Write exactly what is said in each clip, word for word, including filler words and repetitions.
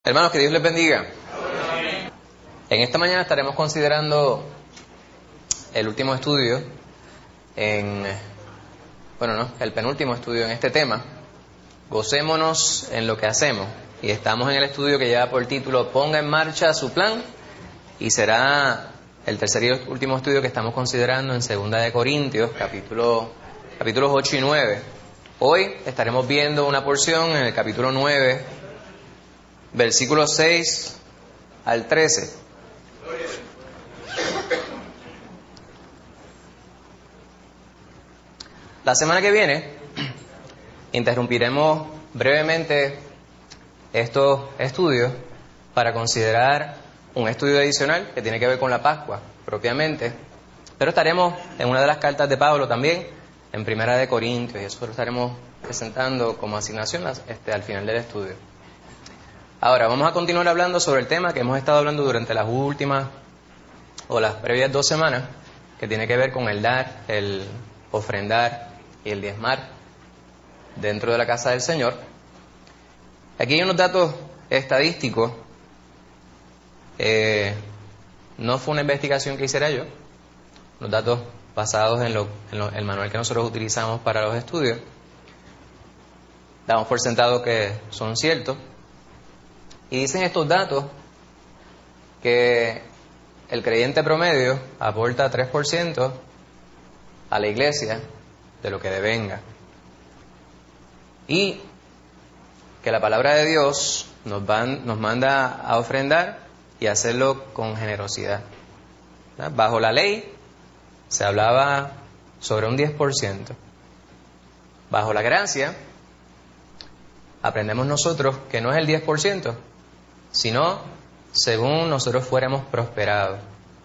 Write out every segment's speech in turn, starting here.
Hermanos, que Dios les bendiga. En esta mañana estaremos considerando el último estudio en, bueno, no, el penúltimo estudio en este tema. Gocémonos en lo que hacemos. Y estamos en el estudio que lleva por título Ponga en marcha su plan. Y será el tercer y último estudio que estamos considerando en Segunda de Corintios, capítulo, capítulos ocho y nueve. Hoy estaremos viendo una porción en el capítulo nueve, versículos seis al trece. La semana que viene interrumpiremos brevemente estos estudios para considerar un estudio adicional que tiene que ver con la Pascua propiamente, pero estaremos en una de las cartas de Pablo también, en Primera de Corintios, y eso lo estaremos presentando como asignación este, al final del estudio. Ahora, vamos a continuar hablando sobre el tema que hemos estado hablando durante las últimas o las previas dos semanas, que tiene que ver con el dar, el ofrendar y el diezmar dentro de la casa del Señor. Aquí hay unos datos estadísticos. Eh, no fue una investigación que hiciera yo, los datos basados en, lo, en lo, el manual que nosotros utilizamos para los estudios. Damos por sentado que son ciertos. Y dicen estos datos que el creyente promedio aporta tres por ciento a la iglesia de lo que devenga. Y que la palabra de Dios nos, van, nos manda a ofrendar y hacerlo con generosidad. ¿Verdad? Bajo la ley se hablaba sobre un diez por ciento. Bajo la gracia aprendemos nosotros que no es el diez por ciento, sino según nosotros fuéramos prosperados.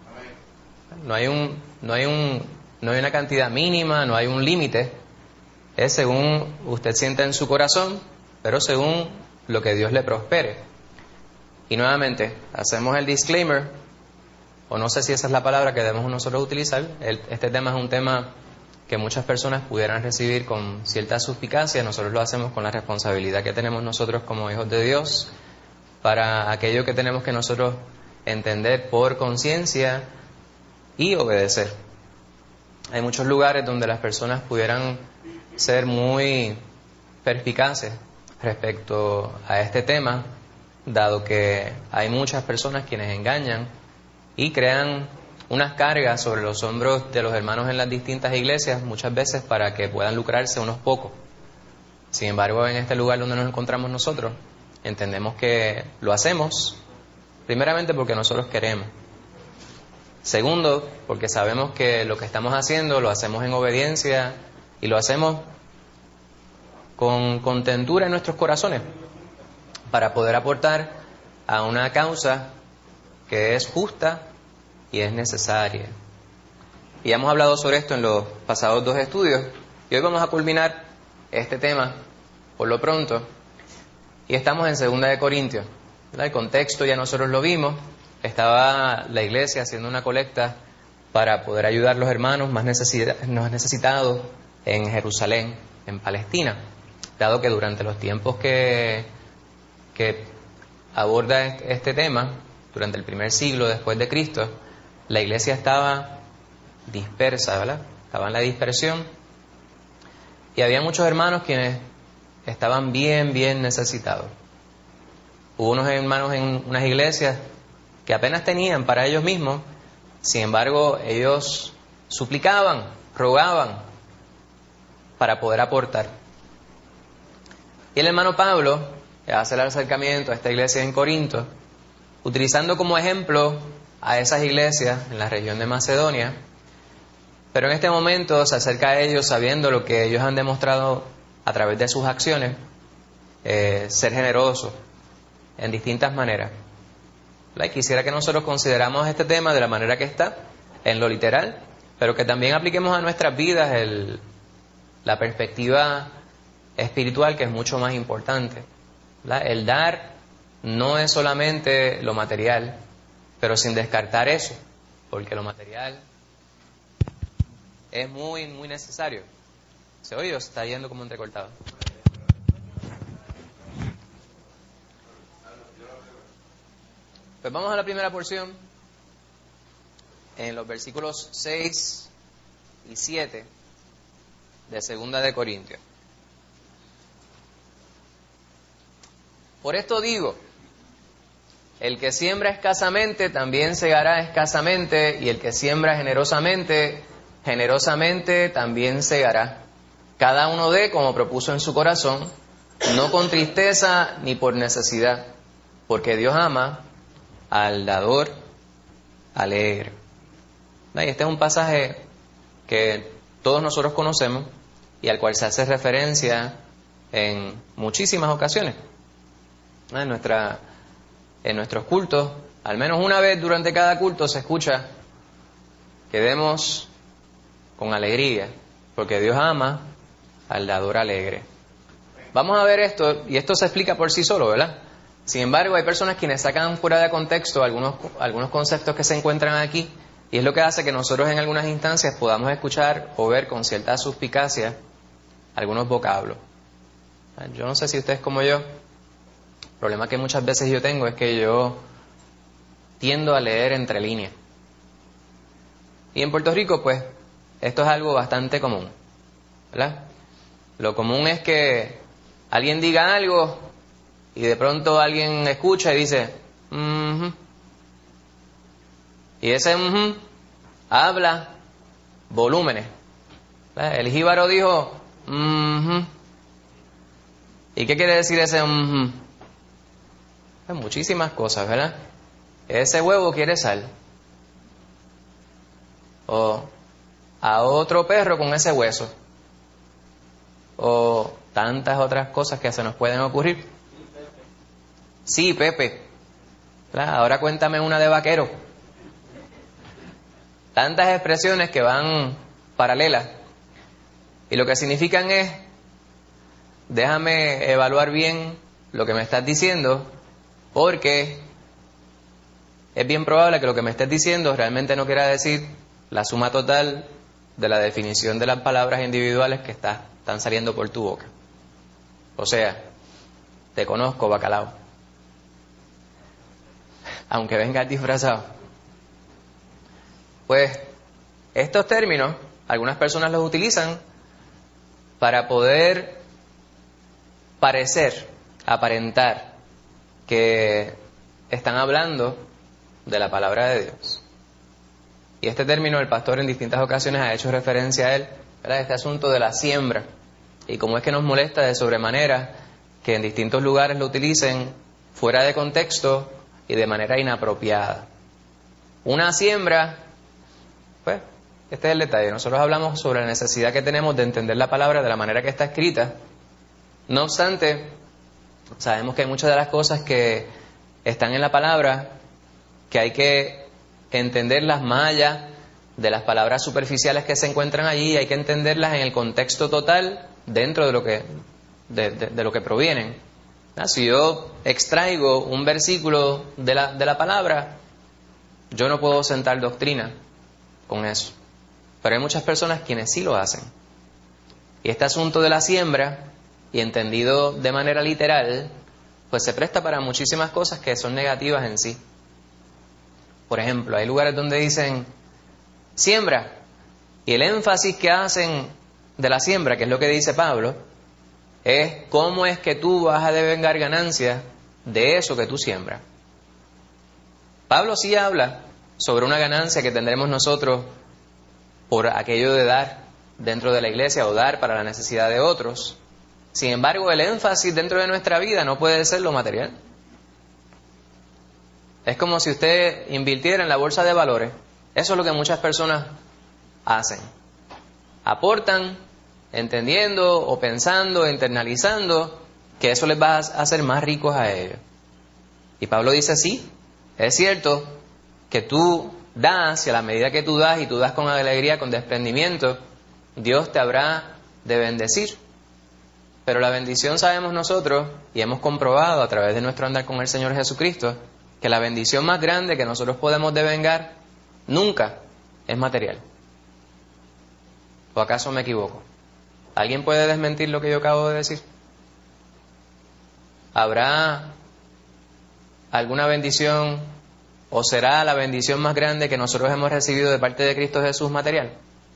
No hay un, no hay un, no hay una cantidad mínima, no hay un límite. Es según usted sienta en su corazón, pero según lo que Dios le prospere. Y nuevamente, hacemos el disclaimer, o no sé si esa es la palabra que debemos nosotros utilizar. El, este tema es un tema que muchas personas pudieran recibir con cierta suspicacia. Nosotros lo hacemos con la responsabilidad que tenemos nosotros como hijos de Dios, para aquello que tenemos que nosotros entender por conciencia y obedecer. Hay muchos lugares donde las personas pudieran ser muy perspicaces respecto a este tema, dado que hay muchas personas quienes engañan y crean unas cargas sobre los hombros de los hermanos en las distintas iglesias, muchas veces para que puedan lucrarse unos pocos. Sin embargo, en este lugar donde nos encontramos nosotros, entendemos que lo hacemos primeramente porque nosotros queremos. Segundo, porque sabemos que lo que estamos haciendo lo hacemos en obediencia y lo hacemos con contentura en nuestros corazones para poder aportar a una causa que es justa y es necesaria. Y hemos hablado sobre esto en los pasados dos estudios y hoy vamos a culminar este tema por lo pronto. Y estamos en Segunda de Corintios. ¿Verdad? El contexto ya nosotros lo vimos. Estaba la iglesia haciendo una colecta para poder ayudar a los hermanos más necesitados en Jerusalén, en Palestina. Dado que durante los tiempos que, que aborda este tema, durante el primer siglo después de Cristo, la iglesia estaba dispersa, ¿verdad? Estaba en la dispersión. Y había muchos hermanos quienes estaban bien, bien necesitados. Hubo unos hermanos en unas iglesias que apenas tenían para ellos mismos, sin embargo, ellos suplicaban, rogaban para poder aportar. Y el hermano Pablo hace el acercamiento a esta iglesia en Corinto, utilizando como ejemplo a esas iglesias en la región de Macedonia, pero en este momento se acerca a ellos sabiendo lo que ellos han demostrado a través de sus acciones, eh, ser generosos en distintas maneras. ¿Verdad? Quisiera que nosotros consideramos este tema de la manera que está, en lo literal, pero que también apliquemos a nuestras vidas el, la perspectiva espiritual, que es mucho más importante. ¿Verdad? El dar no es solamente lo material, pero sin descartar eso, porque lo material es muy, muy necesario. ¿Se oye o se está yendo como entrecortado? Pues vamos a la primera porción, en los versículos seis y siete de Segunda de Corintios. Por esto digo, el que siembra escasamente también segará escasamente, y el que siembra generosamente, generosamente también segará. Cada uno dé como propuso en su corazón, no con tristeza ni por necesidad, porque Dios ama al dador alegre. Y este es un pasaje que todos nosotros conocemos y al cual se hace referencia en muchísimas ocasiones. En, nuestra, en nuestros cultos, al menos una vez durante cada culto se escucha que demos con alegría, porque Dios ama al dador alegre. Vamos a ver esto, y esto se explica por sí solo, ¿verdad? Sin embargo, hay personas quienes sacan fuera de contexto algunos, algunos conceptos que se encuentran aquí, y es lo que hace que nosotros en algunas instancias podamos escuchar o ver con cierta suspicacia algunos vocablos. Yo no sé si ustedes como yo, el problema que muchas veces yo tengo es que yo tiendo a leer entre líneas. Y en Puerto Rico, pues, esto es algo bastante común, ¿verdad? Lo común es que alguien diga algo y de pronto alguien escucha y dice, mm-hmm. Y ese mm-hmm habla volúmenes. ¿Verdad? El jíbaro dijo, mm-hmm. ¿Y qué quiere decir ese mm-hmm? Pues muchísimas cosas, ¿verdad? Ese huevo quiere sal. O a otro perro con ese hueso. O tantas otras cosas que se nos pueden ocurrir. Sí, Pepe. ¿Verdad? Ahora cuéntame una de vaquero. Tantas expresiones que van paralelas. Y lo que significan es, déjame evaluar bien lo que me estás diciendo, porque es bien probable que lo que me estés diciendo realmente no quiera decir la suma total de la definición de las palabras individuales que está, están saliendo por tu boca. O sea, te conozco, bacalao. Aunque vengas disfrazado. Pues estos términos, algunas personas los utilizan para poder parecer, aparentar que están hablando de la palabra de Dios. Y este término el pastor en distintas ocasiones ha hecho referencia a él, ¿verdad? Este asunto de la siembra. Y cómo es que nos molesta de sobremanera que en distintos lugares lo utilicen fuera de contexto y de manera inapropiada. Una siembra, pues, este es el detalle. Nosotros hablamos sobre la necesidad que tenemos de entender la palabra de la manera que está escrita. No obstante, sabemos que hay muchas de las cosas que están en la palabra que hay que entenderlas más allá de las palabras superficiales que se encuentran allí, hay que entenderlas en el contexto total dentro de lo que, de, de, de lo que provienen. ¿Ah? Si yo extraigo un versículo de la, de la palabra, yo no puedo sentar doctrina con eso. Pero hay muchas personas quienes sí lo hacen. Y este asunto de la siembra, y entendido de manera literal, pues se presta para muchísimas cosas que son negativas en sí. Por ejemplo, hay lugares donde dicen siembra, y el énfasis que hacen de la siembra, que es lo que dice Pablo, es cómo es que tú vas a devengar ganancias de eso que tú siembras. Pablo sí habla sobre una ganancia que tendremos nosotros por aquello de dar dentro de la iglesia o dar para la necesidad de otros. Sin embargo, el énfasis dentro de nuestra vida no puede ser lo material. Es como si usted invirtiera en la bolsa de valores. Eso es lo que muchas personas hacen. Aportan, entendiendo o pensando, internalizando, que eso les va a hacer más ricos a ellos. Y Pablo dice, sí, es cierto que tú das, y a la medida que tú das, y tú das con alegría, con desprendimiento, Dios te habrá de bendecir. Pero la bendición sabemos nosotros, y hemos comprobado a través de nuestro andar con el Señor Jesucristo, que la bendición más grande que nosotros podemos devengar nunca es material. ¿O acaso me equivoco? ¿Alguien puede desmentir lo que yo acabo de decir? ¿Habrá alguna bendición ¿O será la bendición más grande que nosotros hemos recibido de parte de Cristo Jesús material?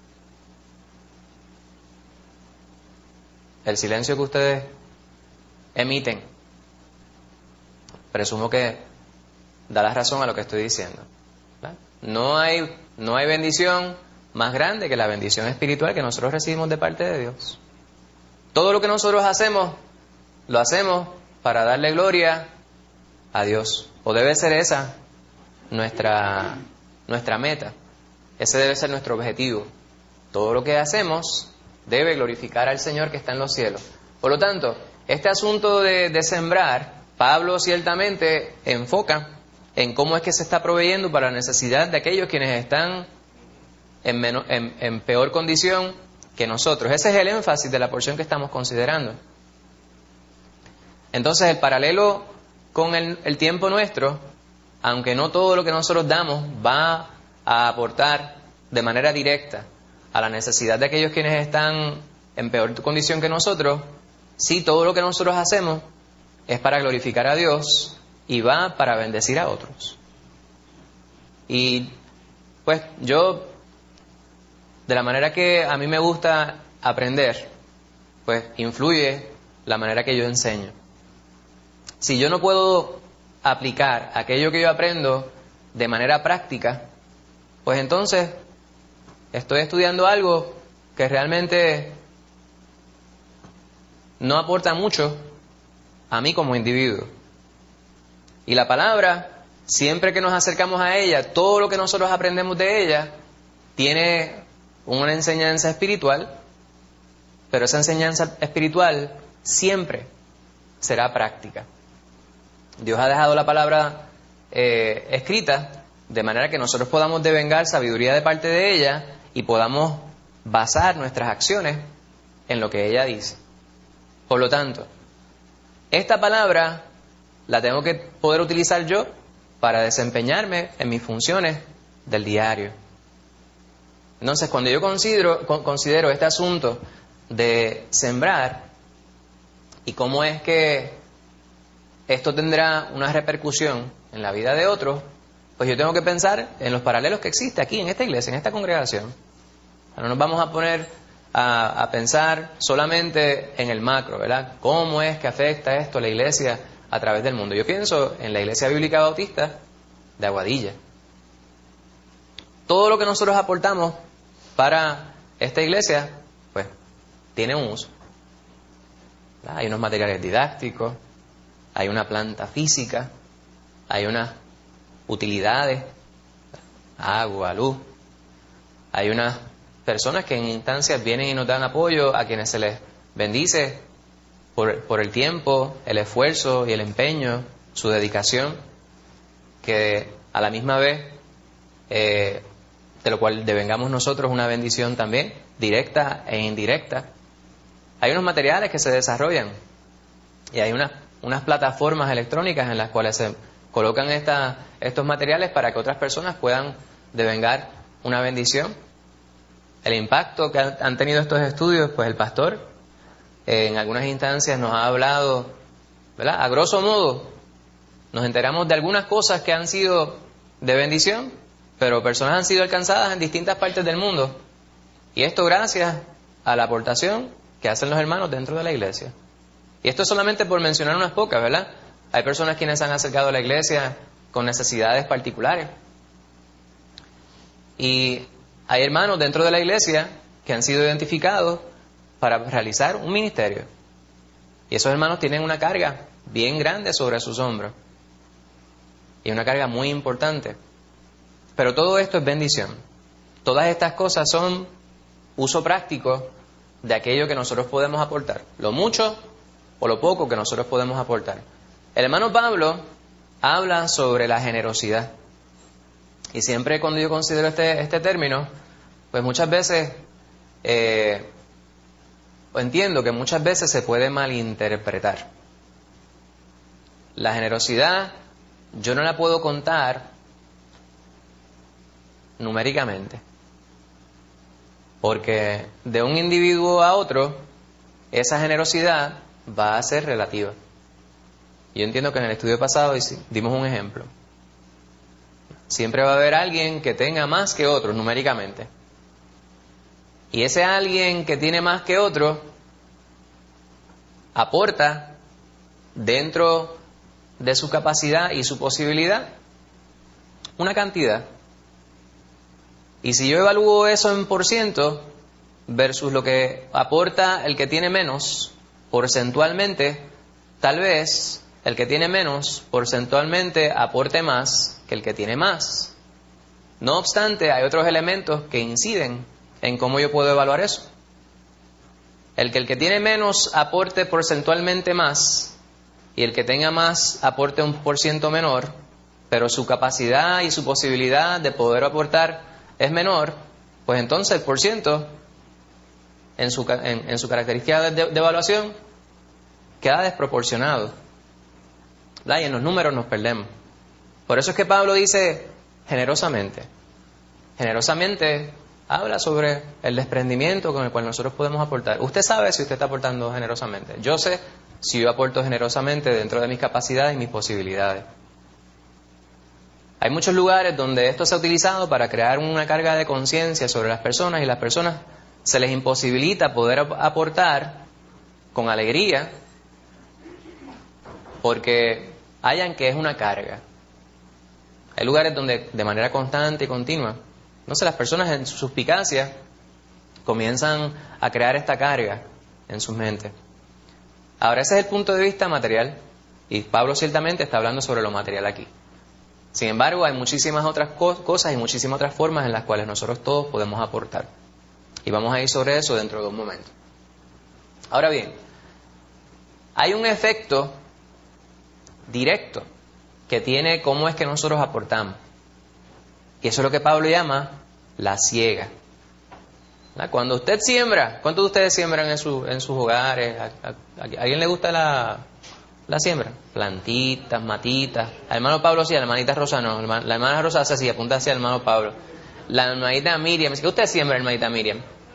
El silencio que ustedes emiten, presumo que da la razón a lo que estoy diciendo. ¿Verdad? No hay, no hay bendición más grande que la bendición espiritual que nosotros recibimos de parte de Dios. Todo lo que nosotros hacemos, lo hacemos para darle gloria a Dios. O debe ser esa nuestra, nuestra meta. Ese debe ser nuestro objetivo. Todo lo que hacemos debe glorificar al Señor que está en los cielos. Por lo tanto, este asunto de, de sembrar, Pablo ciertamente enfoca en cómo es que se está proveyendo para la necesidad de aquellos quienes están en, menos, en, en peor condición que nosotros. Ese es el énfasis de la porción que estamos considerando. Entonces, el paralelo con el, el tiempo nuestro, aunque no todo lo que nosotros damos va a aportar de manera directa a la necesidad de aquellos quienes están en peor condición que nosotros, sí, todo lo que nosotros hacemos es para glorificar a Dios y va para bendecir a otros. Y pues yo, de la manera que a mí me gusta aprender, pues influye la manera que yo enseño. Si yo no puedo aplicar aquello que yo aprendo de manera práctica, pues entonces estoy estudiando algo que realmente no aporta mucho a mí como individuo. Y la palabra, siempre que nos acercamos a ella, todo lo que nosotros aprendemos de ella tiene una enseñanza espiritual, pero esa enseñanza espiritual siempre será práctica. Dios ha dejado la palabra eh, escrita de manera que nosotros podamos devengar sabiduría de parte de ella y podamos basar nuestras acciones en lo que ella dice. Por lo tanto, esta palabra la tengo que poder utilizar yo para desempeñarme en mis funciones del diario. Entonces, cuando yo considero, considero este asunto de sembrar y cómo es que esto tendrá una repercusión en la vida de otros, pues yo tengo que pensar en los paralelos que existen aquí en esta iglesia, en esta congregación. No nos vamos a poner a, a pensar solamente en el macro, ¿verdad? ¿Cómo es que afecta esto a la iglesia a través del mundo? Yo pienso en la Iglesia Bíblica Bautista de Aguadilla. Todo lo que nosotros aportamos para esta iglesia, pues, tiene un uso. ¿Verdad? Hay unos materiales didácticos, hay una planta física, hay unas utilidades, agua, luz. Hay unas personas que en instancias vienen y nos dan apoyo, a quienes se les bendice por, por el tiempo, el esfuerzo y el empeño, su dedicación, que a la misma vez, eh, de lo cual devengamos nosotros una bendición también, directa e indirecta. Hay unos materiales que se desarrollan y hay unas, unas plataformas electrónicas en las cuales se colocan esta, estos materiales para que otras personas puedan devengar una bendición. El impacto que han tenido estos estudios, pues el pastor eh, en algunas instancias nos ha hablado, ¿verdad? A grosso modo, nos enteramos de algunas cosas que han sido de bendición, pero personas han sido alcanzadas en distintas partes del mundo. Y esto gracias a la aportación que hacen los hermanos dentro de la iglesia. Y esto solamente por mencionar unas pocas, ¿verdad? Hay personas quienes se han acercado a la iglesia con necesidades particulares. Y hay hermanos dentro de la iglesia que han sido identificados para realizar un ministerio. Y esos hermanos tienen una carga bien grande sobre sus hombros. Y una carga muy importante. Pero todo esto es bendición. Todas estas cosas son uso práctico de aquello que nosotros podemos aportar. Lo mucho o lo poco que nosotros podemos aportar. El hermano Pablo habla sobre la generosidad. Y siempre cuando yo considero este, este término, pues muchas veces eh, entiendo que muchas veces se puede malinterpretar. La generosidad yo no la puedo contar numéricamente, porque de un individuo a otro esa generosidad va a ser relativa. Yo entiendo que en el estudio pasado dimos un ejemplo. siempre va a haber alguien que tenga más que otros numéricamente. Y ese alguien que tiene más que otro aporta dentro de su capacidad y su posibilidad una cantidad. Y si yo evalúo eso en por ciento versus lo que aporta el que tiene menos, porcentualmente, tal vez el que tiene menos porcentualmente aporte más que el que tiene más. No obstante, hay otros elementos que inciden en cómo yo puedo evaluar eso. El que el que tiene menos aporte porcentualmente más y el que tenga más aporte un por ciento menor, pero su capacidad y su posibilidad de poder aportar es menor, pues entonces el por ciento en su, en, en su característica de, de evaluación queda desproporcionado. ¿Verdad? Y en los números nos perdemos. Por eso es que Pablo dice generosamente. Generosamente habla sobre el desprendimiento con el cual nosotros podemos aportar. Usted sabe si usted está aportando generosamente. Yo sé si yo aporto generosamente dentro de mis capacidades y mis posibilidades. Hay muchos lugares donde esto se ha utilizado para crear una carga de conciencia sobre las personas y las personas se les imposibilita poder aportar con alegría porque hallan que es una carga. Hay lugares donde de manera constante y continua, no sé, las personas en su suspicacia comienzan a crear esta carga en sus mentes. Ahora ese es el punto de vista material y Pablo ciertamente está hablando sobre lo material aquí. Sin embargo, hay muchísimas otras co- cosas y muchísimas otras formas en las cuales nosotros todos podemos aportar. Y vamos a ir sobre eso dentro de un momento. Ahora bien, hay un efecto directo que tiene cómo es que nosotros aportamos. Y eso es lo que Pablo llama la siega. Cuando usted siembra, ¿cuántos de ustedes siembran en, su, en sus hogares? ¿A, a, a alguien le gusta la, la siembra? Plantitas, matitas. Al hermano Pablo sí, a la hermanita Rosa no. La hermana Rosa hace así, apunta hacia el hermano Pablo. La hermanita Miriam, ¿qué usted siembra, hermanita Miriam?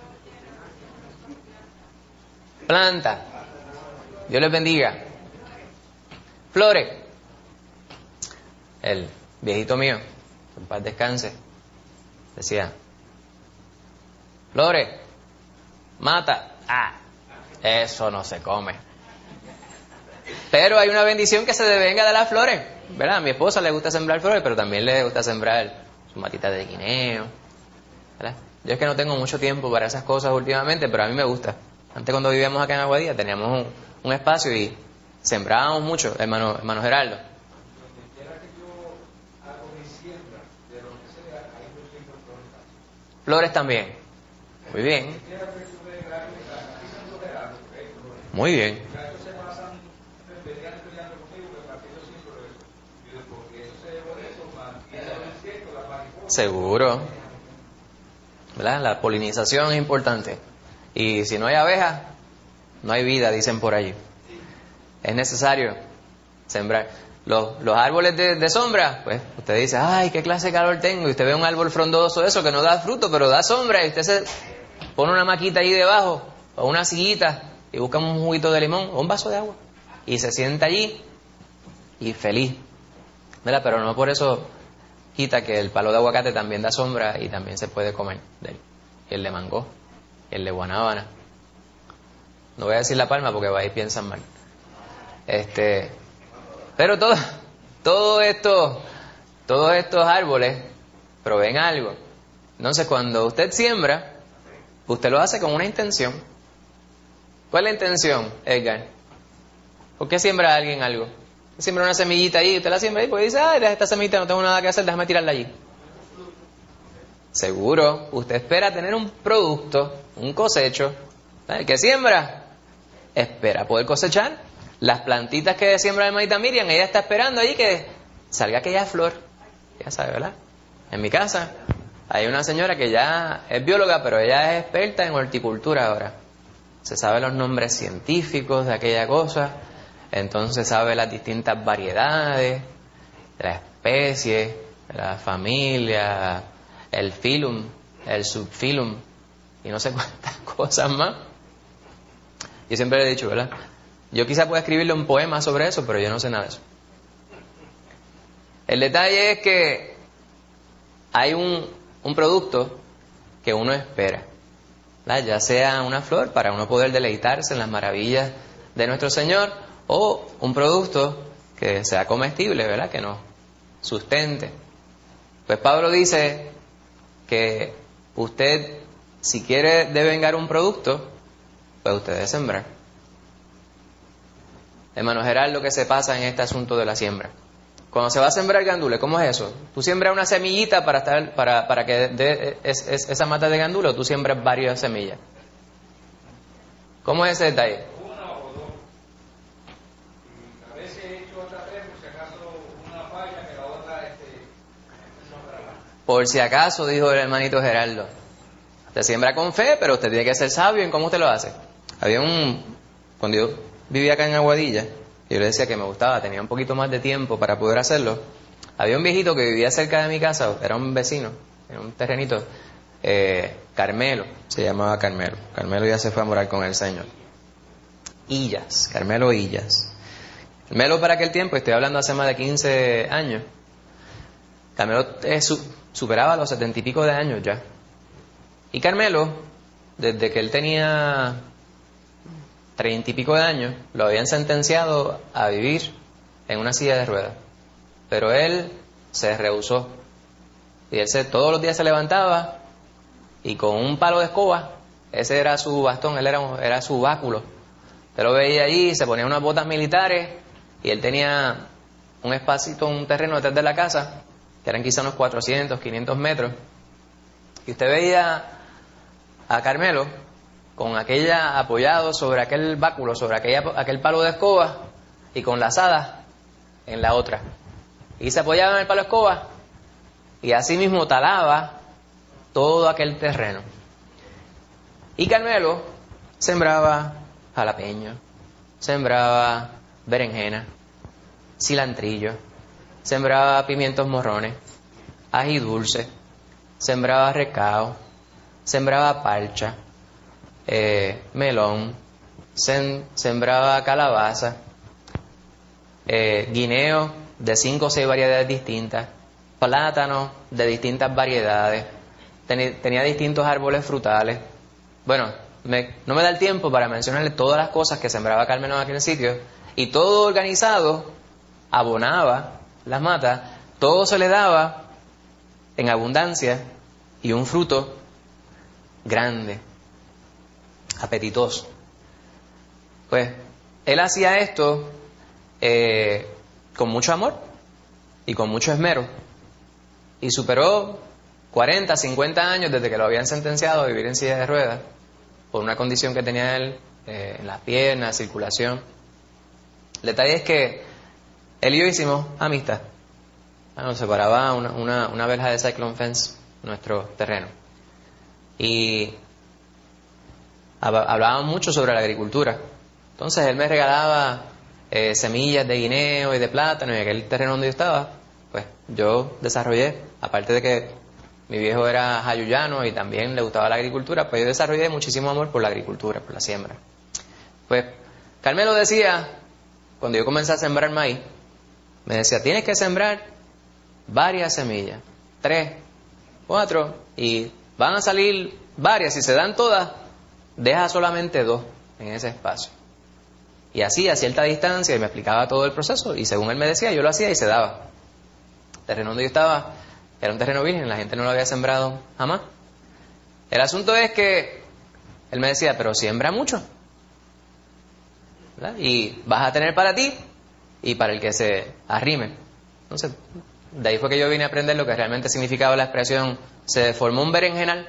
Planta. Dios les bendiga. Flores. El viejito mío, que en paz descanse, decía: flores, mata. Ah, eso no se come. Pero hay una bendición que se devenga de las flores, ¿verdad? A mi esposa le gusta sembrar flores, pero también le gusta sembrar su matita de guineo, ¿verdad? Yo es que no tengo mucho tiempo para esas cosas últimamente, pero a mí me gusta. Antes, cuando vivíamos acá en Aguadilla, teníamos un, un espacio y sembrábamos mucho, hermano, hermano Gerardo. Flores también. Muy bien. Muy bien. Seguro. ¿Verdad? La polinización es importante. Y si no hay abejas, no hay vida, dicen por allí. Es necesario sembrar. Los, los árboles de, de sombra, pues usted dice: ay, qué clase de calor tengo. Y usted ve un árbol frondoso, eso que no da fruto, pero da sombra. Y usted se pone una maquita ahí debajo, o una sillita, y busca un juguito de limón, o un vaso de agua. Y se sienta allí, y feliz. ¿Verdad? Pero no por eso quita que el palo de aguacate también da sombra y también se puede comer de él. Y el de mango, y el de guanábana. No voy a decir la palma porque ahí piensan mal. Este... Pero todo, todo esto, todos estos árboles proveen algo. Entonces, cuando usted siembra, usted lo hace con una intención. ¿Cuál es la intención, Edgar? ¿Por qué siembra alguien algo? Siembra una semillita ahí, usted la siembra ahí porque dice: ay, esta semillita no tengo nada que hacer, déjame tirarla allí. Seguro, usted espera tener un producto, un cosecho. El que siembra, espera poder cosechar. Las plantitas que siembra la hermanita Miriam, ella está esperando ahí que salga aquella flor. Ya sabe, ¿verdad? En mi casa hay una señora que ya es bióloga, pero ella es experta en horticultura ahora. Se sabe los nombres científicos de aquella cosa, entonces sabe las distintas variedades, de la especie, de la familia, el filum, el subfilum, y no sé cuántas cosas más. Yo siempre le he dicho, ¿verdad? Yo quizá pueda escribirle un poema sobre eso, pero yo no sé nada de eso. El detalle es que hay un, un producto que uno espera, ¿verdad? Ya sea una flor para uno poder deleitarse en las maravillas de nuestro Señor, o un producto que sea comestible, ¿verdad? Que nos sustente. Pues Pablo dice que usted, si quiere devengar un producto, pues usted debe sembrar. Hermano Gerardo, lo que se pasa en este asunto de la siembra. Cuando se va a sembrar gandule, ¿cómo es eso? ¿Tú siembras una semillita para estar para, para que dé es, es, esa mata de gandule, o tú siembras varias semillas? ¿Cómo es ese detalle? Una o dos. A veces he hecho hasta tres, por si acaso una falla, que la otra este, no para más. Por si acaso, dijo el hermanito Gerardo. Usted siembra con fe, pero usted tiene que ser sabio en cómo usted lo hace. Había un... Cuando yo vivía acá en Aguadilla, yo le decía que me gustaba, tenía un poquito más de tiempo para poder hacerlo. Había un viejito que vivía cerca de mi casa, era un vecino, en un terrenito, eh, Carmelo, se llamaba Carmelo. Carmelo ya se fue a morar con el Señor. Illas, Carmelo Illas. Carmelo para aquel tiempo, estoy hablando hace más de quince años, Carmelo eh, su, superaba los setenta y pico de años ya. Y Carmelo, desde que él tenía treinta y pico de años, lo habían sentenciado a vivir en una silla de ruedas. Pero él se rehusó. Y él se, todos los días se levantaba y con un palo de escoba, ese era su bastón, él era, era su báculo. Usted lo veía allí, se ponía unas botas militares y él tenía un espacito, un terreno detrás de la casa, que eran quizá unos cuatrocientos, quinientos metros. Y usted veía a Carmelo con aquella, apoyado sobre aquel báculo, sobre aquella, aquel palo de escoba, y con la azada en la otra. Y se apoyaba en el palo de escoba, y así mismo talaba todo aquel terreno. Y Carmelo sembraba jalapeño, sembraba berenjena, cilantrillo, sembraba pimientos morrones, ají dulce, sembraba recao, sembraba parcha, eh, melón, sem, sembraba calabaza, eh, guineo de cinco o seis variedades distintas, plátanos de distintas variedades, ten, tenía distintos árboles frutales. Bueno, me, no me da el tiempo para mencionarle todas las cosas que sembraba Carmelo en aquel sitio, y todo organizado, abonaba las matas, todo se le daba en abundancia y un fruto grande, apetitoso. Pues él hacía esto eh, con mucho amor y con mucho esmero, y superó cuarenta, cincuenta años desde que lo habían sentenciado a vivir en silla de ruedas por una condición que tenía él eh, en las piernas, circulación. El detalle es que él y yo hicimos amistad. Nos separaba una, una, una verja de cyclone fence, nuestro terreno. Y hablábamos mucho sobre la agricultura. Entonces él me regalaba eh, semillas de guineo y de plátano, y en aquel terreno donde yo estaba, pues yo desarrollé, aparte de que mi viejo era jayuyano y también le gustaba la agricultura, pues yo desarrollé muchísimo amor por la agricultura, por la siembra. Pues Carmelo decía, cuando yo comencé a sembrar maíz, me decía, tienes que sembrar varias semillas, tres, cuatro, y van a salir varias. Si se dan todas, deja solamente dos en ese espacio. Y así, a cierta distancia, y me explicaba todo el proceso, y según él me decía, yo lo hacía y se daba. El terreno donde yo estaba era un terreno virgen, la gente no lo había sembrado jamás. El asunto es que él me decía, pero siembra mucho, ¿verdad? Y vas a tener para ti y para el que se arrime. Entonces, de ahí fue que yo vine a aprender lo que realmente significaba la expresión, se formó un berenjenal.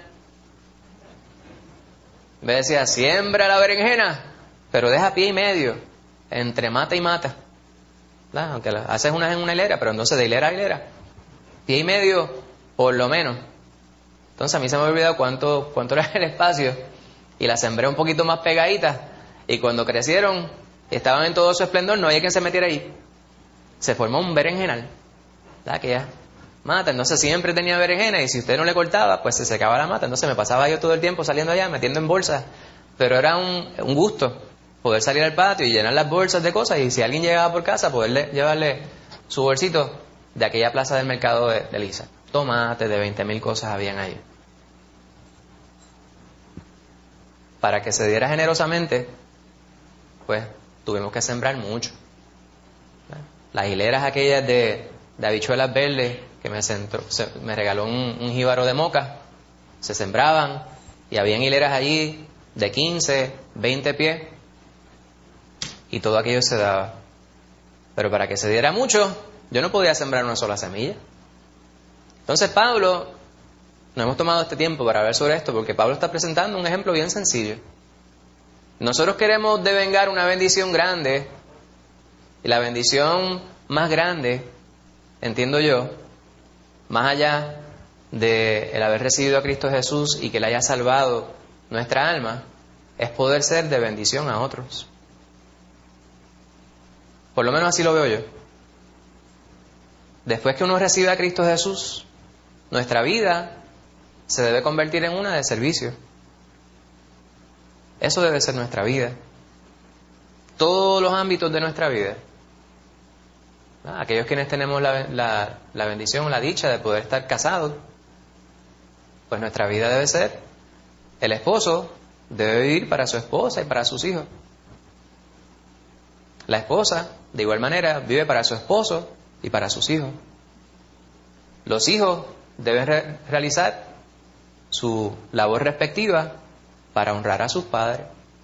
Me decía, siembra la berenjena, pero deja pie y medio entre mata y mata, ¿verdad? Aunque la haces una en una hilera, pero entonces de hilera a hilera, pie y medio por lo menos. Entonces a mí se me había olvidado cuánto, cuánto era el espacio, y las sembré un poquito más pegaditas, y cuando crecieron y estaban en todo su esplendor, no había quien se metiera ahí. Se formó un berenjenal, ¿verdad? Que ya mata, entonces siempre tenía berenjena, y si usted no le cortaba, pues se secaba la mata. Entonces me pasaba yo todo el tiempo saliendo allá, metiendo en bolsas, pero era un, un gusto poder salir al patio y llenar las bolsas de cosas, y si alguien llegaba por casa, poderle llevarle su bolsito de aquella plaza del mercado de, de Lisa. tomates, de veinte mil cosas habían ahí. Para que se diera generosamente, pues tuvimos que sembrar mucho. Las hileras aquellas de, de habichuelas verdes que me, centró, se, me regaló un, un jíbaro de moca, se sembraban y habían hileras allí de quince, veinte pies y todo aquello se daba. Pero para que se diera mucho, yo no podía sembrar una sola semilla. Entonces Pablo, nos hemos tomado este tiempo para hablar sobre esto porque Pablo está presentando un ejemplo bien sencillo. Nosotros queremos devengar una bendición grande y la bendición más grande, entiendo yo, más allá de el haber recibido a Cristo Jesús y que le haya salvado nuestra alma, es poder ser de bendición a otros. Por lo menos así lo veo yo. Después que uno recibe a Cristo Jesús, nuestra vida se debe convertir en una de servicio. Eso debe ser nuestra vida. Todos los ámbitos de nuestra vida. Aquellos quienes tenemos la, la, la bendición, la dicha de poder estar casados, pues nuestra vida debe ser, el esposo debe vivir para su esposa y para sus hijos. La esposa, de igual manera, vive para su esposo y para sus hijos. Los hijos deben re- realizar su labor respectiva para honrar a sus padres.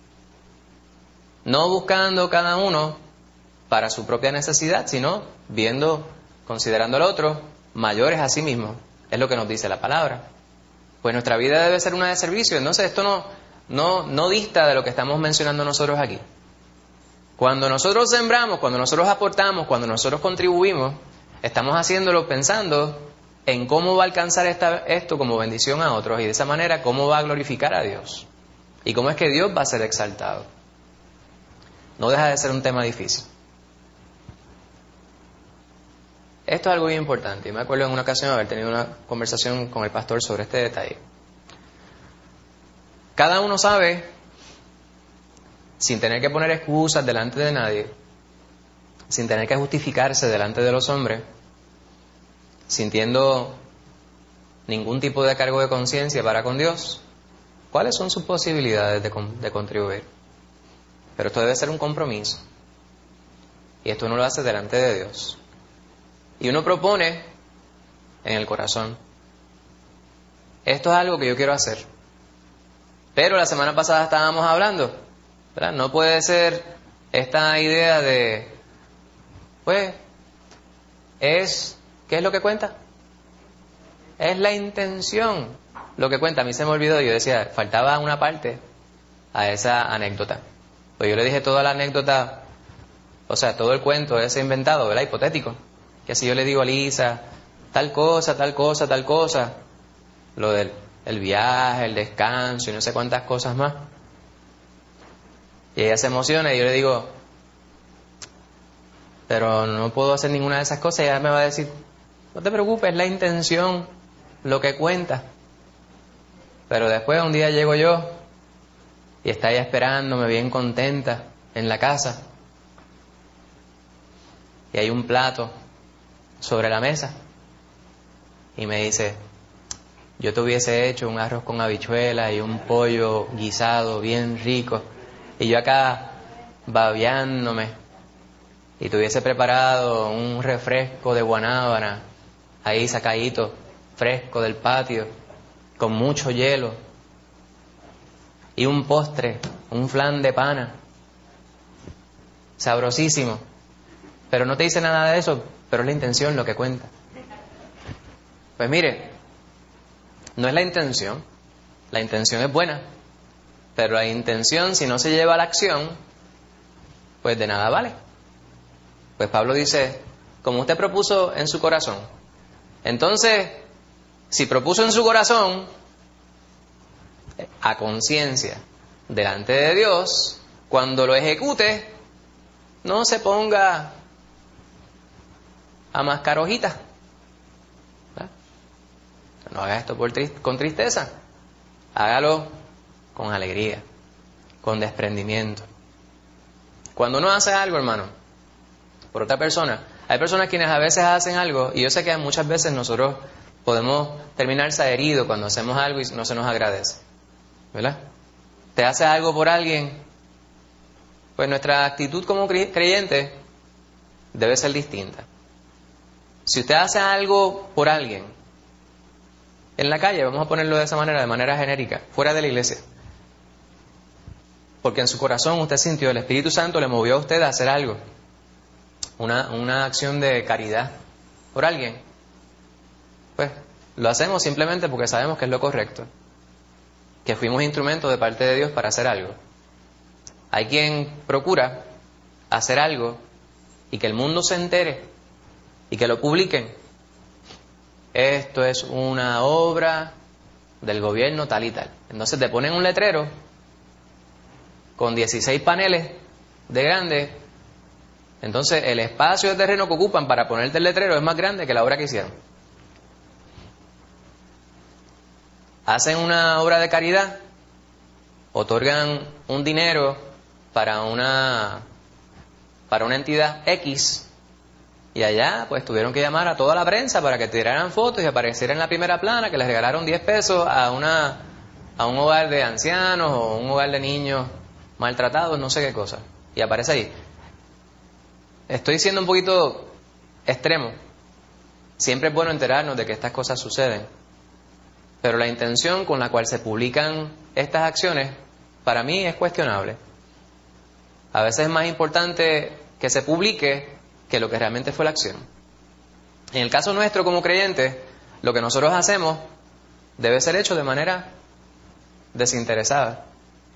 No buscando cada uno para su propia necesidad, sino viendo, considerando al otro mayores a sí mismos. Es lo que nos dice la palabra. Pues nuestra vida debe ser una de servicio. Entonces esto no, no, no dista de lo que estamos mencionando nosotros aquí. Cuando nosotros sembramos, cuando nosotros aportamos, cuando nosotros contribuimos, estamos haciéndolo pensando en cómo va a alcanzar esta, esto como bendición a otros y de esa manera cómo va a glorificar a Dios y cómo es que Dios va a ser exaltado. No deja de ser un tema difícil. Esto es algo bien importante. Me acuerdo en una ocasión haber tenido una conversación con el pastor sobre este detalle. Cada uno sabe, sin tener que poner excusas delante de nadie, sin tener que justificarse delante de los hombres, sintiendo ningún tipo de cargo de conciencia para con Dios, cuáles son sus posibilidades de, de contribuir. Pero esto debe ser un compromiso. Y esto uno lo hace delante de Dios. Y uno propone en el corazón, esto es algo que yo quiero hacer. Pero la semana pasada estábamos hablando, ¿verdad? No puede ser esta idea de, pues, es, ¿qué es lo que cuenta? Es la intención lo que cuenta. A mí se me olvidó, yo decía, faltaba una parte a esa anécdota. Pues yo le dije toda la anécdota, o sea, todo el cuento ese inventado, ¿verdad? Hipotético. Que si yo le digo a Lisa, tal cosa, tal cosa, tal cosa, lo del el viaje, el descanso y no sé cuántas cosas más. Y ella se emociona y yo le digo, pero no puedo hacer ninguna de esas cosas. Y ella me va a decir, no te preocupes, es la intención lo que cuenta. Pero después un día llego yo y está ella esperándome bien contenta en la casa. Y hay un plato sobre la mesa y me dice, yo te hubiese hecho un arroz con habichuelas y un pollo guisado bien rico y yo acá babeándome y te hubiese preparado un refresco de guanábana ahí sacadito fresco del patio con mucho hielo y un postre, un flan de pana sabrosísimo, pero no te dice nada de eso, pero es la intención lo que cuenta. Pues mire, no es la intención, la intención es buena, pero la intención si no se lleva a la acción, pues de nada vale. Pues Pablo dice, como usted propuso en su corazón, entonces, si propuso en su corazón, a conciencia, delante de Dios, cuando lo ejecute, no se ponga a mascar hojitas. No haga esto por trist- con tristeza. Hágalo con alegría, con desprendimiento. Cuando uno hace algo, hermano, por otra persona, Hay personas quienes a veces hacen algo, y yo sé que muchas veces nosotros podemos terminar heridos cuando hacemos algo y no se nos agradece, ¿verdad? Te hace algo por alguien, pues nuestra actitud como creyente debe ser distinta. Si usted hace algo por alguien en la calle, vamos a ponerlo de esa manera, de manera genérica, fuera de la iglesia, porque en su corazón usted sintió, el Espíritu Santo le movió a usted a hacer algo, una, una acción de caridad por alguien, pues lo hacemos simplemente porque sabemos que es lo correcto, que fuimos instrumentos de parte de Dios para hacer algo. Hay quien procura hacer algo y que el mundo se entere y que lo publiquen. Esto es una obra del gobierno tal y tal. Entonces te ponen un letrero con dieciséis paneles de grande. Entonces el espacio de terreno que ocupan para ponerte el letrero es más grande que la obra que hicieron. Hacen una obra de caridad, otorgan un dinero para una para una entidad X, y allá pues tuvieron que llamar a toda la prensa para que tiraran fotos y apareciera en la primera plana que les regalaron diez pesos a una a un hogar de ancianos o un hogar de niños maltratados, no sé qué cosa, y aparece ahí. Estoy siendo un poquito extremo. Siempre es bueno enterarnos de que estas cosas suceden, pero la intención con la cual se publican estas acciones para mí es cuestionable. A veces es más importante que se publique que lo que realmente fue la acción. En el caso nuestro como creyentes, lo que nosotros hacemos debe ser hecho de manera desinteresada,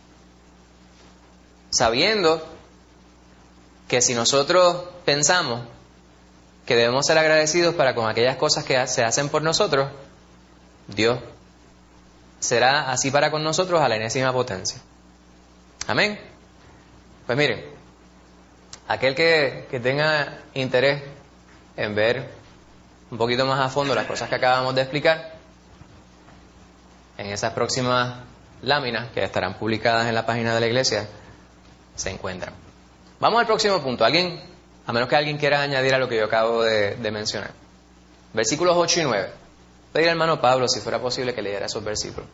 sabiendo que si nosotros pensamos que debemos ser agradecidos para con aquellas cosas que se hacen por nosotros, Dios será así para con nosotros a la enésima potencia. Amén. Pues miren, aquel que, que tenga interés en ver un poquito más a fondo las cosas que acabamos de explicar, en esas próximas láminas que estarán publicadas en la página de la iglesia, se encuentran. Vamos al próximo punto. ¿Alguien, a menos que alguien quiera añadir a lo que yo acabo de, de mencionar? Versículos ocho y nueve. Pedir al hermano Pablo, si fuera posible, que leyera esos versículos.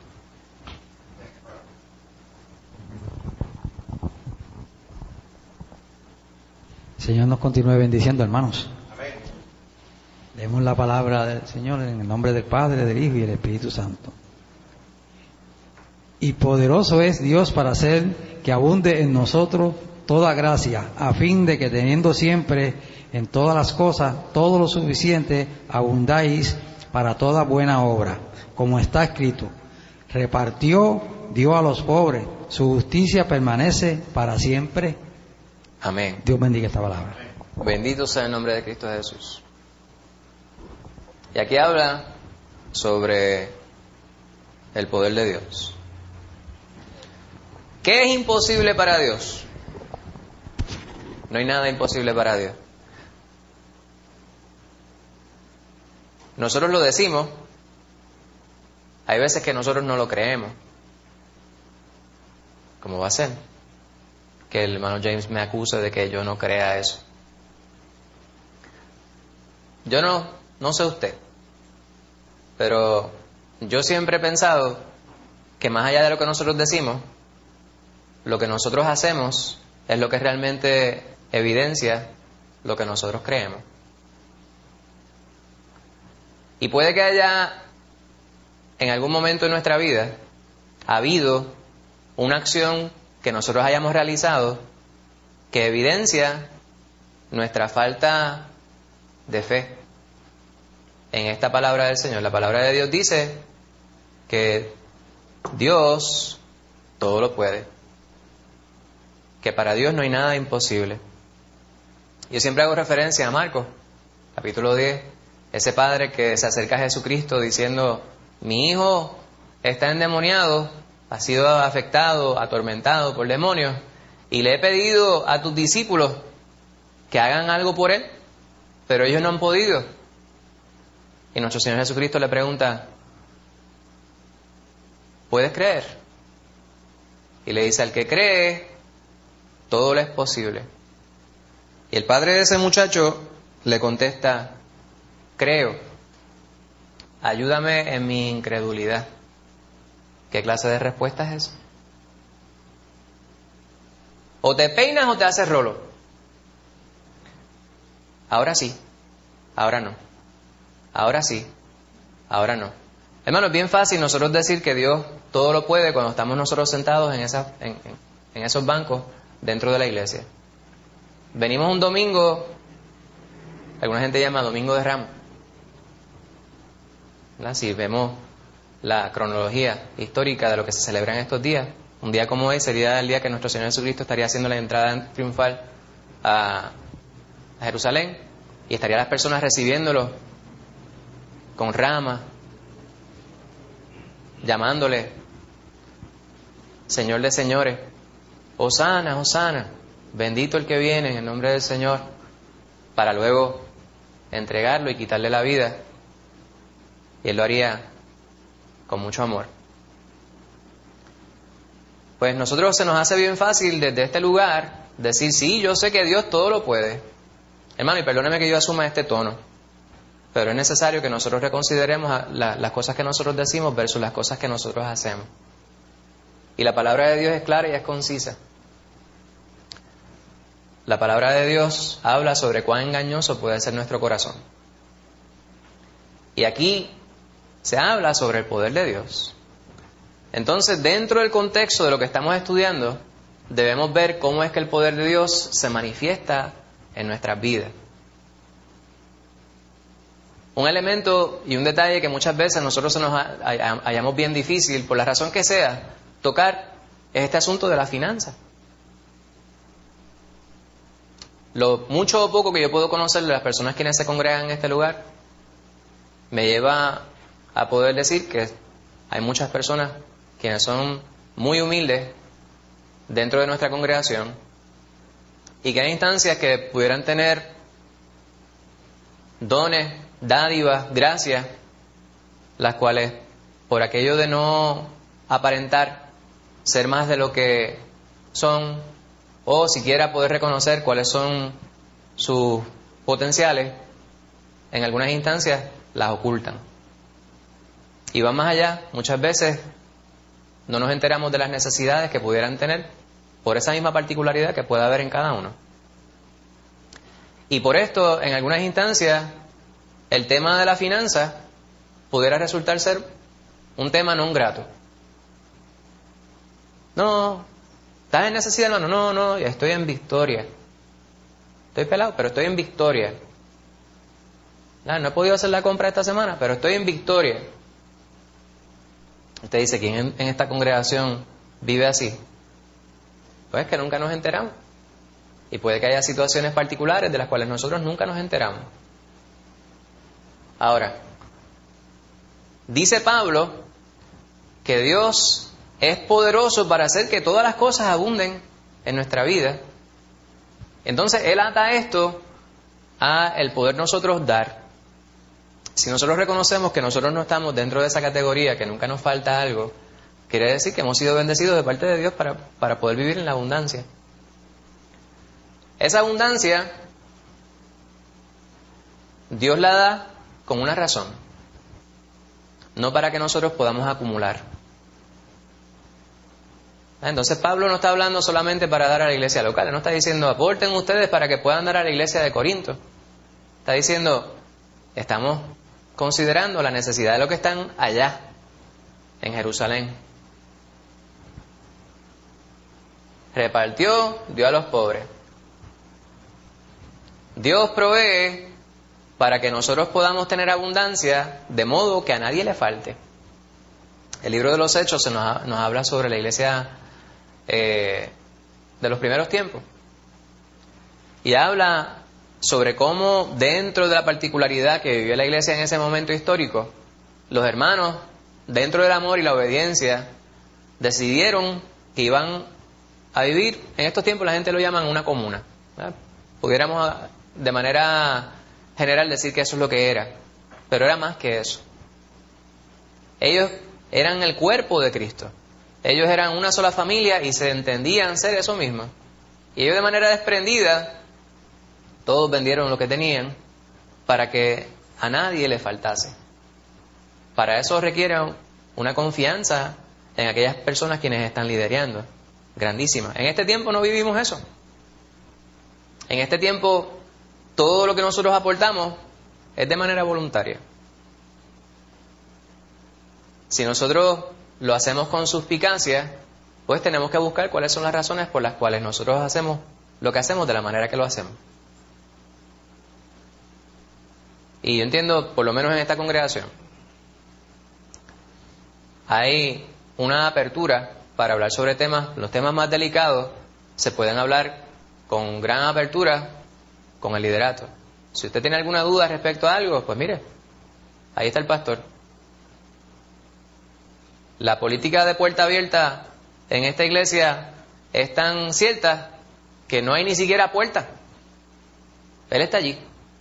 El Señor nos continúe bendiciendo, hermanos. Amén. Leemos la palabra del Señor en el nombre del Padre, del Hijo y del Espíritu Santo. Y poderoso es Dios para hacer que abunde en nosotros toda gracia, a fin de que teniendo siempre en todas las cosas todo lo suficiente, abundáis para toda buena obra, como está escrito: repartió, dio a los pobres, su justicia permanece para siempre. Amén. Dios bendiga esta palabra. Bendito sea el nombre de Cristo Jesús. Y aquí habla sobre el poder de Dios. ¿Qué es imposible para Dios? No hay nada imposible para Dios. Nosotros lo decimos, hay veces que nosotros no lo creemos. ¿Cómo va a ser que el hermano James me acuse de que yo no crea eso? Yo no, no sé usted, pero yo siempre he pensado que más allá de lo que nosotros decimos, lo que nosotros hacemos es lo que realmente evidencia lo que nosotros creemos. Y puede que haya en algún momento de nuestra vida habido una acción que nosotros hayamos realizado que evidencia nuestra falta de fe en esta palabra del Señor. La palabra de Dios dice que Dios todo lo puede, que para Dios no hay nada imposible. Yo siempre hago referencia a Marcos, capítulo diez, ese padre que se acerca a Jesucristo diciendo: mi hijo está endemoniado, ha sido afectado, atormentado por demonios, y le he pedido a tus discípulos que hagan algo por él, pero ellos no han podido. Y nuestro Señor Jesucristo le pregunta: ¿puedes creer? Y le dice: al que cree, todo le es posible. Y el padre de ese muchacho le contesta, creo, ayúdame en mi incredulidad. ¿Qué clase de respuesta es esa? O te peinas o te haces rolo. Ahora sí, ahora no. Ahora sí, ahora no. Hermano, es bien fácil nosotros decir que Dios todo lo puede cuando estamos nosotros sentados en, esa, en, en, en esos bancos dentro de la iglesia. Venimos un domingo, alguna gente llama Domingo de Ramos. ¿Verdad? Si vemos la cronología histórica de lo que se celebra en estos días, un día como hoy sería el día que nuestro Señor Jesucristo estaría haciendo la entrada triunfal a, a Jerusalén, y estarían las personas recibiéndolo con ramas, llamándole Señor de señores, Hosana, Hosana, bendito el que viene en el nombre del Señor, para luego entregarlo y quitarle la vida. Y Él lo haría con mucho amor. Pues nosotros se nos hace bien fácil desde este lugar decir, sí, yo sé que Dios todo lo puede. Hermano, y perdóneme que yo asuma este tono, pero es necesario que nosotros reconsideremos la, las cosas que nosotros decimos versus las cosas que nosotros hacemos. Y la palabra de Dios es clara y es concisa. La palabra de Dios habla sobre cuán engañoso puede ser nuestro corazón. Y aquí se habla sobre el poder de Dios. Entonces, dentro del contexto de lo que estamos estudiando, debemos ver cómo es que el poder de Dios se manifiesta en nuestras vidas. Un elemento y un detalle que muchas veces nosotros se nos hallamos bien difícil, por la razón que sea, tocar, es este asunto de la finanza. Lo mucho o poco que yo puedo conocer de las personas quienes se congregan en este lugar, me lleva a poder decir que hay muchas personas quienes son muy humildes dentro de nuestra congregación, y que hay instancias que pudieran tener dones, dádivas, gracias, las cuales, por aquello de no aparentar ser más de lo que son, o siquiera poder reconocer cuáles son sus potenciales, en algunas instancias las ocultan. Y van más allá, muchas veces no nos enteramos de las necesidades que pudieran tener por esa misma particularidad que pueda haber en cada uno. Y por esto, en algunas instancias, el tema de la finanza pudiera resultar ser un tema no grato. No, ¿estás en necesidad, hermano? No, no, ya estoy en victoria. Estoy pelado, pero estoy en victoria. No, no he podido hacer la compra esta semana, pero estoy en victoria. Usted dice, ¿quién en, en esta congregación vive así? Pues que nunca nos enteramos. Y puede que haya situaciones particulares de las cuales nosotros nunca nos enteramos. Ahora, dice Pablo que Dios es poderoso para hacer que todas las cosas abunden en nuestra vida. Entonces, Él ata esto a el poder nosotros dar. Si nosotros reconocemos que nosotros no estamos dentro de esa categoría, que nunca nos falta algo, quiere decir que hemos sido bendecidos de parte de Dios para, para poder vivir en la abundancia. Esa abundancia, Dios la da con una razón, no para que nosotros podamos acumular. Entonces Pablo no está hablando solamente para dar a la iglesia local, no está diciendo aporten ustedes para que puedan dar a la iglesia de Corinto. Está diciendo, estamos considerando la necesidad de los que están allá, en Jerusalén. Repartió, dio a los pobres. Dios provee para que nosotros podamos tener abundancia, de modo que a nadie le falte. El libro de los Hechos se nos, nos habla sobre la iglesia eh, de los primeros tiempos. Y habla sobre cómo dentro de la particularidad que vivió la iglesia en ese momento histórico, los hermanos, dentro del amor y la obediencia, decidieron que iban a vivir, en estos tiempos la gente lo llaman una comuna, ¿verdad? Pudiéramos de manera general decir que eso es lo que era, pero era más que eso. Ellos eran el cuerpo de Cristo, ellos eran una sola familia y se entendían ser eso mismo. Y ellos de manera desprendida, todos vendieron lo que tenían para que a nadie le faltase. Para eso requiere una confianza en aquellas personas quienes están liderando, grandísima. En este tiempo no vivimos eso. En este tiempo todo lo que nosotros aportamos es de manera voluntaria. Si nosotros lo hacemos con suspicacia, pues tenemos que buscar cuáles son las razones por las cuales nosotros hacemos lo que hacemos de la manera que lo hacemos. Y yo entiendo, por lo menos en esta congregación, hay una apertura para hablar sobre temas, los temas más delicados se pueden hablar con gran apertura con el liderato. Si usted tiene alguna duda respecto a algo, pues mire, ahí está el pastor. La política de puerta abierta en esta iglesia es tan cierta que no hay ni siquiera puerta. Él está allí.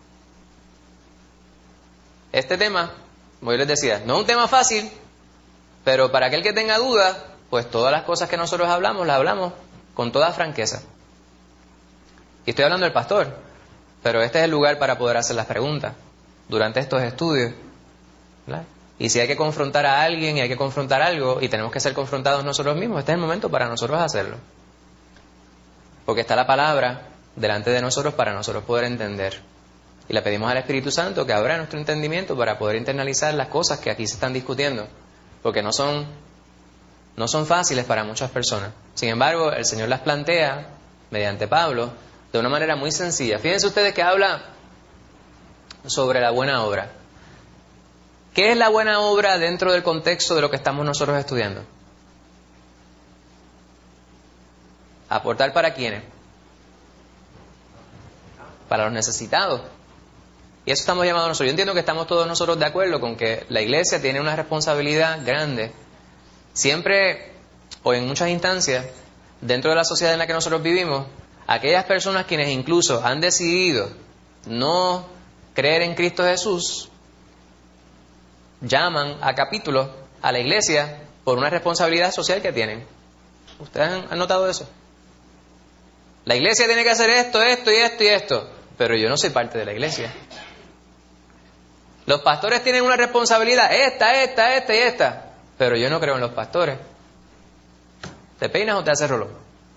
Este tema, como yo les decía, no es un tema fácil, pero para aquel que tenga dudas, pues todas las cosas que nosotros hablamos, las hablamos con toda franqueza. Y estoy hablando del pastor, pero este es el lugar para poder hacer las preguntas durante estos estudios, ¿verdad? Y si hay que confrontar a alguien y hay que confrontar algo y tenemos que ser confrontados nosotros mismos, este es el momento para nosotros hacerlo. Porque está la palabra delante de nosotros para nosotros poder entender. Y le pedimos al Espíritu Santo que abra nuestro entendimiento para poder internalizar las cosas que aquí se están discutiendo. Porque no son, no son fáciles para muchas personas. Sin embargo, el Señor las plantea mediante Pablo de una manera muy sencilla. Fíjense ustedes que habla sobre la buena obra. ¿Qué es la buena obra dentro del contexto de lo que estamos nosotros estudiando? ¿Aportar para quiénes? Para los necesitados. Y eso estamos llamados nosotros. Yo entiendo que estamos todos nosotros de acuerdo con que la iglesia tiene una responsabilidad grande. Siempre, o en muchas instancias, dentro de la sociedad en la que nosotros vivimos, aquellas personas quienes incluso han decidido no creer en Cristo Jesús, llaman a capítulos a la iglesia por una responsabilidad social que tienen. ¿Ustedes han, han notado eso? La iglesia tiene que hacer esto, esto y esto y esto, pero yo no soy parte de la iglesia. Los pastores tienen una responsabilidad, esta, esta, esta y esta, pero yo no creo en los pastores. ¿Te peinas o te haces rollo?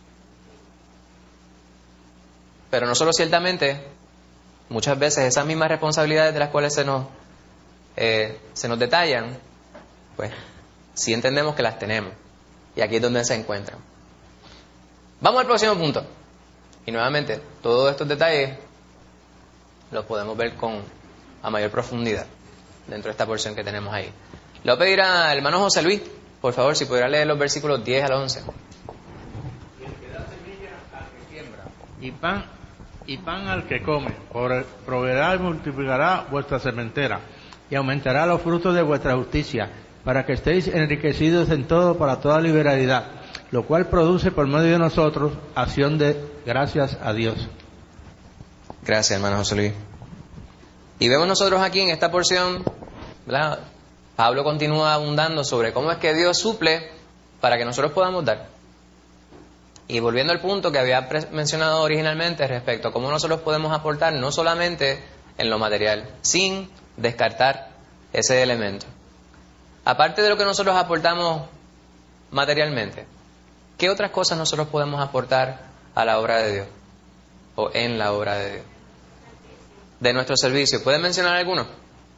Pero nosotros ciertamente, muchas veces esas mismas responsabilidades de las cuales se nos, eh, se nos detallan, pues sí entendemos que las tenemos. Y aquí es donde se encuentran. Vamos al próximo punto. Y nuevamente, todos estos detalles los podemos ver con a mayor profundidad dentro de esta porción que tenemos ahí. Le voy a pedir al hermano José Luis, por favor, si pudiera leer los versículos diez al once. Y el que da semilla al que siembra, y pan, y pan al que come, proveerá y multiplicará vuestra sementera, y aumentará los frutos de vuestra justicia, para que estéis enriquecidos en todo para toda liberalidad, lo cual produce por medio de nosotros acción de gracias a Dios. Gracias, hermano José Luis. Y vemos nosotros aquí en esta porción, ¿verdad? Pablo continúa abundando sobre cómo es que Dios suple para que nosotros podamos dar. Y volviendo al punto que había mencionado originalmente respecto a cómo nosotros podemos aportar no solamente en lo material, sin descartar ese elemento. Aparte de lo que nosotros aportamos materialmente, ¿qué otras cosas nosotros podemos aportar a la obra de Dios? O en la obra de Dios. De nuestro servicio. ¿Pueden mencionar alguno?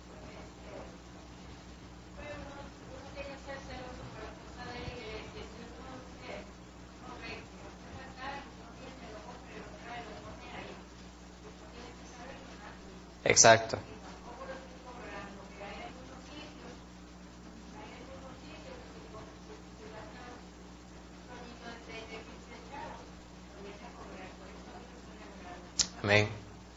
Exacto. Amén.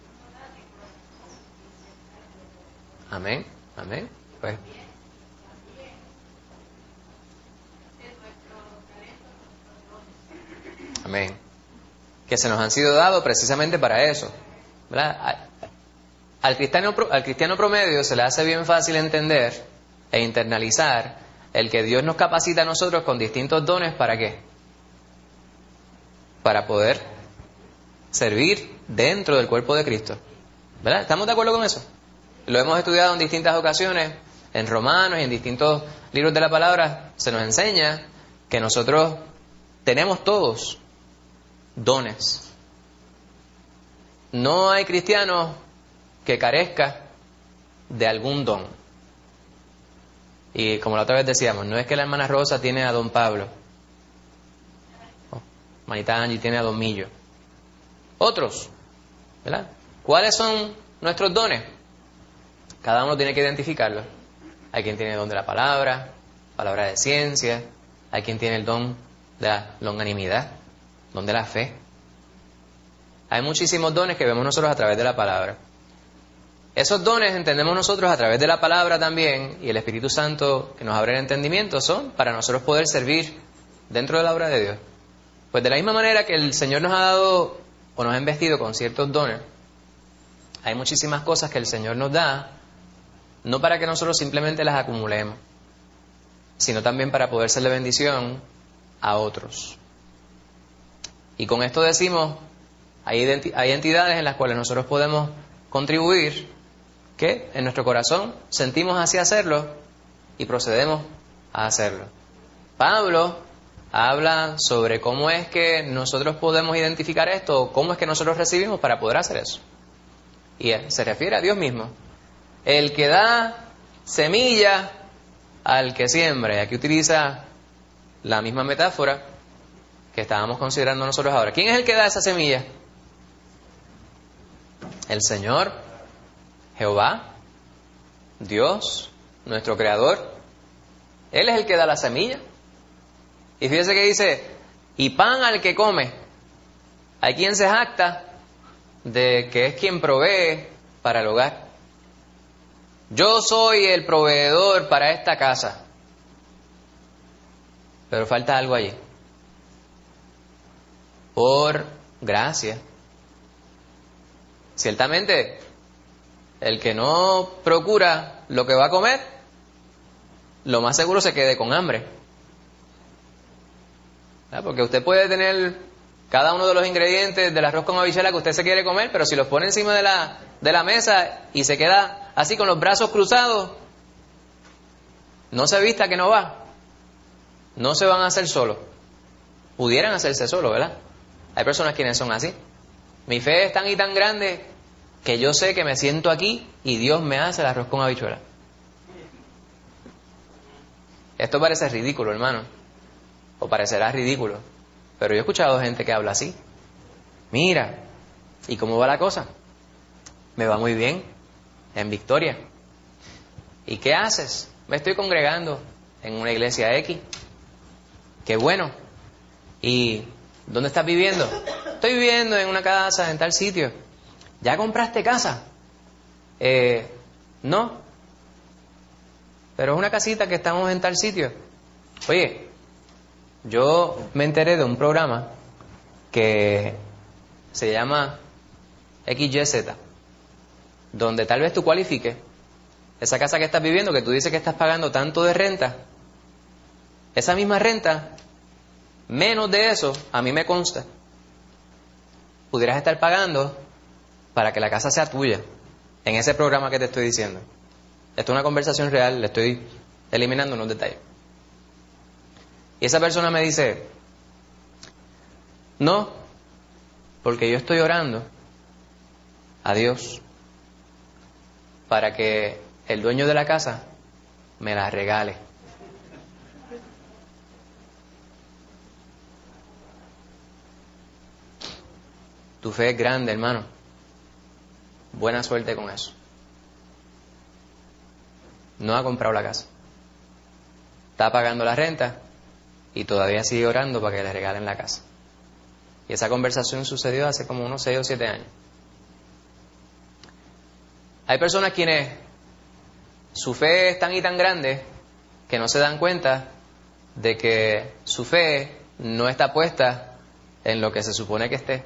Amén. Amén. Pues. Amén. Que se nos han sido dados precisamente para eso, ¿verdad? Al cristiano, al cristiano promedio se le hace bien fácil entender e internalizar el que Dios nos capacita a nosotros con distintos dones. ¿Para qué? Para poder servir dentro del cuerpo de Cristo, ¿verdad? ¿Estamos de acuerdo con eso? lo hemos estudiado en distintas ocasiones, en Romanos y en distintos libros de la palabra, se nos enseña que nosotros tenemos todos dones. No hay cristiano que carezca de algún don. Y como la otra vez decíamos, no es que la hermana Rosa tiene a don Pablo, oh, Manita Angie tiene a don Millo. Otros, ¿verdad? ¿Cuáles son nuestros dones? Cada uno tiene que identificarlos. Hay quien tiene el don de la palabra, palabra de ciencia, hay quien tiene el don de la longanimidad, don de la fe. Hay muchísimos dones que vemos nosotros a través de la palabra. Esos dones entendemos nosotros a través de la palabra también, y el Espíritu Santo que nos abre el entendimiento son para nosotros poder servir dentro de la obra de Dios. Pues de la misma manera que el Señor nos ha dado o nos ha investido con ciertos dones, hay muchísimas cosas que el Señor nos da, no para que nosotros simplemente las acumulemos, sino también para poder serle bendición a otros. Y con esto decimos, hay, identi- hay entidades en las cuales nosotros podemos contribuir, que en nuestro corazón sentimos así hacerlo y procedemos a hacerlo. Pablo habla sobre cómo es que nosotros podemos identificar esto, o cómo es que nosotros recibimos para poder hacer eso. Y se refiere a Dios mismo. El que da semilla al que siembra. Y aquí utiliza la misma metáfora que estábamos considerando nosotros ahora. ¿Quién es el que da esa semilla? El Señor, Jehová, Dios, nuestro Creador. Él es el que da la semilla. Y fíjese que dice, y pan al que come. Hay quien se jacta de que es quien provee para el hogar. Yo soy el proveedor para esta casa. Pero falta algo allí. Por gracia. Ciertamente, el que no procura lo que va a comer, lo más seguro se quede con hambre. ¿Verdad? Porque usted puede tener cada uno de los ingredientes del arroz con habichuela que usted se quiere comer, pero si los pone encima de la, de la mesa y se queda así con los brazos cruzados, no se vista que no va. No se van a hacer solos. Pudieran hacerse solos, ¿verdad? Hay personas quienes son así. Mi fe es tan y tan grande que yo sé que me siento aquí y Dios me hace el arroz con habichuela. Esto parece ridículo, hermano. O parecerá ridículo. Pero yo he escuchado gente que habla así. Mira, ¿y cómo va la cosa? Me va muy bien, en Victoria. ¿Y qué haces? Me estoy congregando en una iglesia X. Qué bueno. ¿Y dónde estás viviendo? Estoy viviendo en una casa en tal sitio. ¿Ya compraste casa? Eh, no. Pero es una casita que estamos en tal sitio. Oye, yo me enteré de un programa que se llama X Y Z, donde tal vez tú cualifiques esa casa que estás viviendo, que tú dices que estás pagando tanto de renta, esa misma renta, menos de eso, a mí me consta, pudieras estar pagando para que la casa sea tuya, en ese programa que te estoy diciendo. Esto es una conversación real, le estoy eliminando unos detalles. Y esa persona me dice, no, porque yo estoy orando a Dios para que el dueño de la casa me la regale. Tu fe es grande, hermano. Buena suerte con eso. No ha comprado la casa. Está pagando la renta y todavía sigue orando para que le regalen la casa. Y esa conversación sucedió hace como unos seis o siete años. Hay personas quienes su fe es tan y tan grande que no se dan cuenta de que su fe no está puesta en lo que se supone que esté.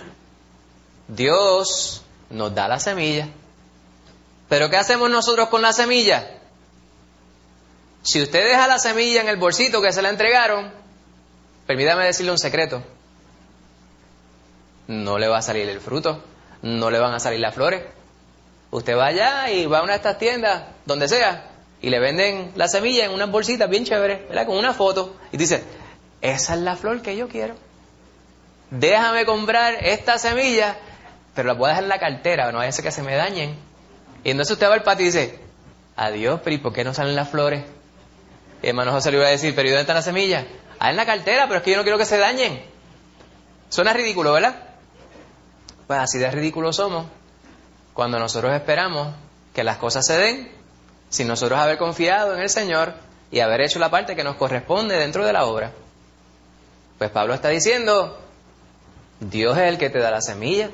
Dios nos da la semilla. ¿Pero qué hacemos nosotros con la semilla? Si usted deja la semilla en el bolsito que se la entregaron, permítame decirle un secreto. No le va a salir el fruto, no le van a salir las flores. Usted va allá y va a una de estas tiendas, donde sea, y le venden la semilla en unas bolsitas bien chéveres, ¿verdad? Con una foto. Y dice, esa es la flor que yo quiero. Déjame comprar esta semilla, pero la puedo dejar en la cartera, no vaya a ser que se me dañen. Y entonces usted va al patio y dice, adiós, pero ¿y por qué no salen las flores? Y hermano José le iba a decir, pero ¿y dónde están las semillas? Ah, en la cartera, pero es que yo no quiero que se dañen. Suena ridículo, ¿verdad? Pues así de ridículos somos cuando nosotros esperamos que las cosas se den sin nosotros haber confiado en el Señor y haber hecho la parte que nos corresponde dentro de la obra. Pues Pablo está diciendo, Dios es el que te da la semilla.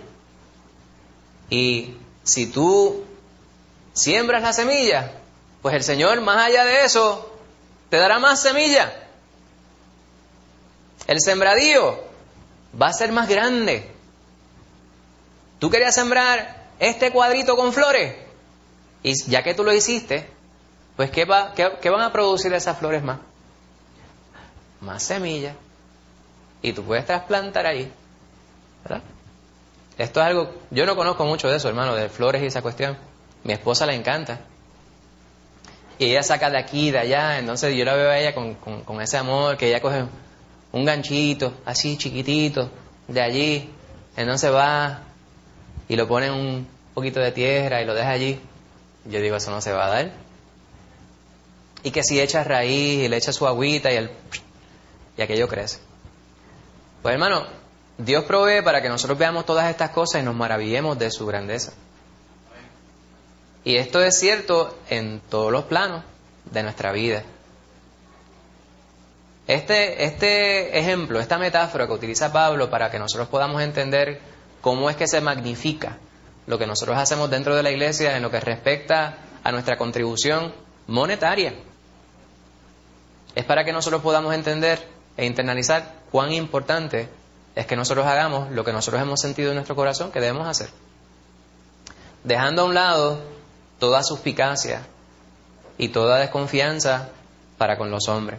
Y si tú siembras la semilla, pues el Señor, más allá de eso, te dará más semilla. El sembradío va a ser más grande. Tú querías sembrar este cuadrito con flores, y ya que tú lo hiciste, pues ¿qué, va, qué, qué van a producir esas flores más? Más semillas. Y tú puedes trasplantar ahí, ¿verdad? Esto es algo, yo no conozco mucho de eso, hermano, de flores y esa cuestión. Mi esposa le encanta. Y ella saca de aquí, de allá, entonces yo la veo a ella con, con, con ese amor, que ella coge un ganchito, así chiquitito, de allí, entonces va y lo pone en un poquito de tierra y lo deja allí. Yo digo, eso no se va a dar. Y que si echa raíz y le echa su agüita y, el, y aquello crece. Pues hermano, Dios provee para que nosotros veamos todas estas cosas y nos maravillemos de su grandeza. Y esto es cierto en todos los planos de nuestra vida. Este, este ejemplo, esta metáfora que utiliza Pablo para que nosotros podamos entender cómo es que se magnifica lo que nosotros hacemos dentro de la iglesia en lo que respecta a nuestra contribución monetaria, es para que nosotros podamos entender e internalizar cuán importante es que nosotros hagamos lo que nosotros hemos sentido en nuestro corazón que debemos hacer, dejando a un lado toda suspicacia y toda desconfianza para con los hombres.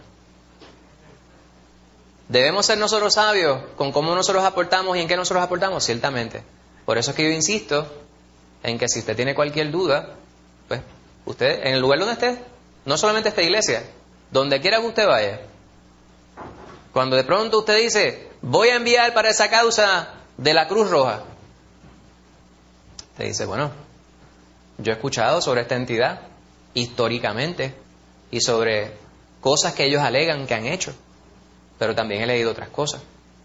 ¿Debemos ser nosotros sabios con cómo nosotros aportamos y en qué nosotros aportamos? Ciertamente. Por eso es que yo insisto en que si usted tiene cualquier duda, pues usted, en el lugar donde esté, no solamente esta iglesia, donde quiera que usted vaya, cuando de pronto usted dice, voy a enviar para esa causa de la Cruz Roja, usted dice, bueno, yo he escuchado sobre esta entidad históricamente y sobre cosas que ellos alegan que han hecho, pero también he leído otras cosas.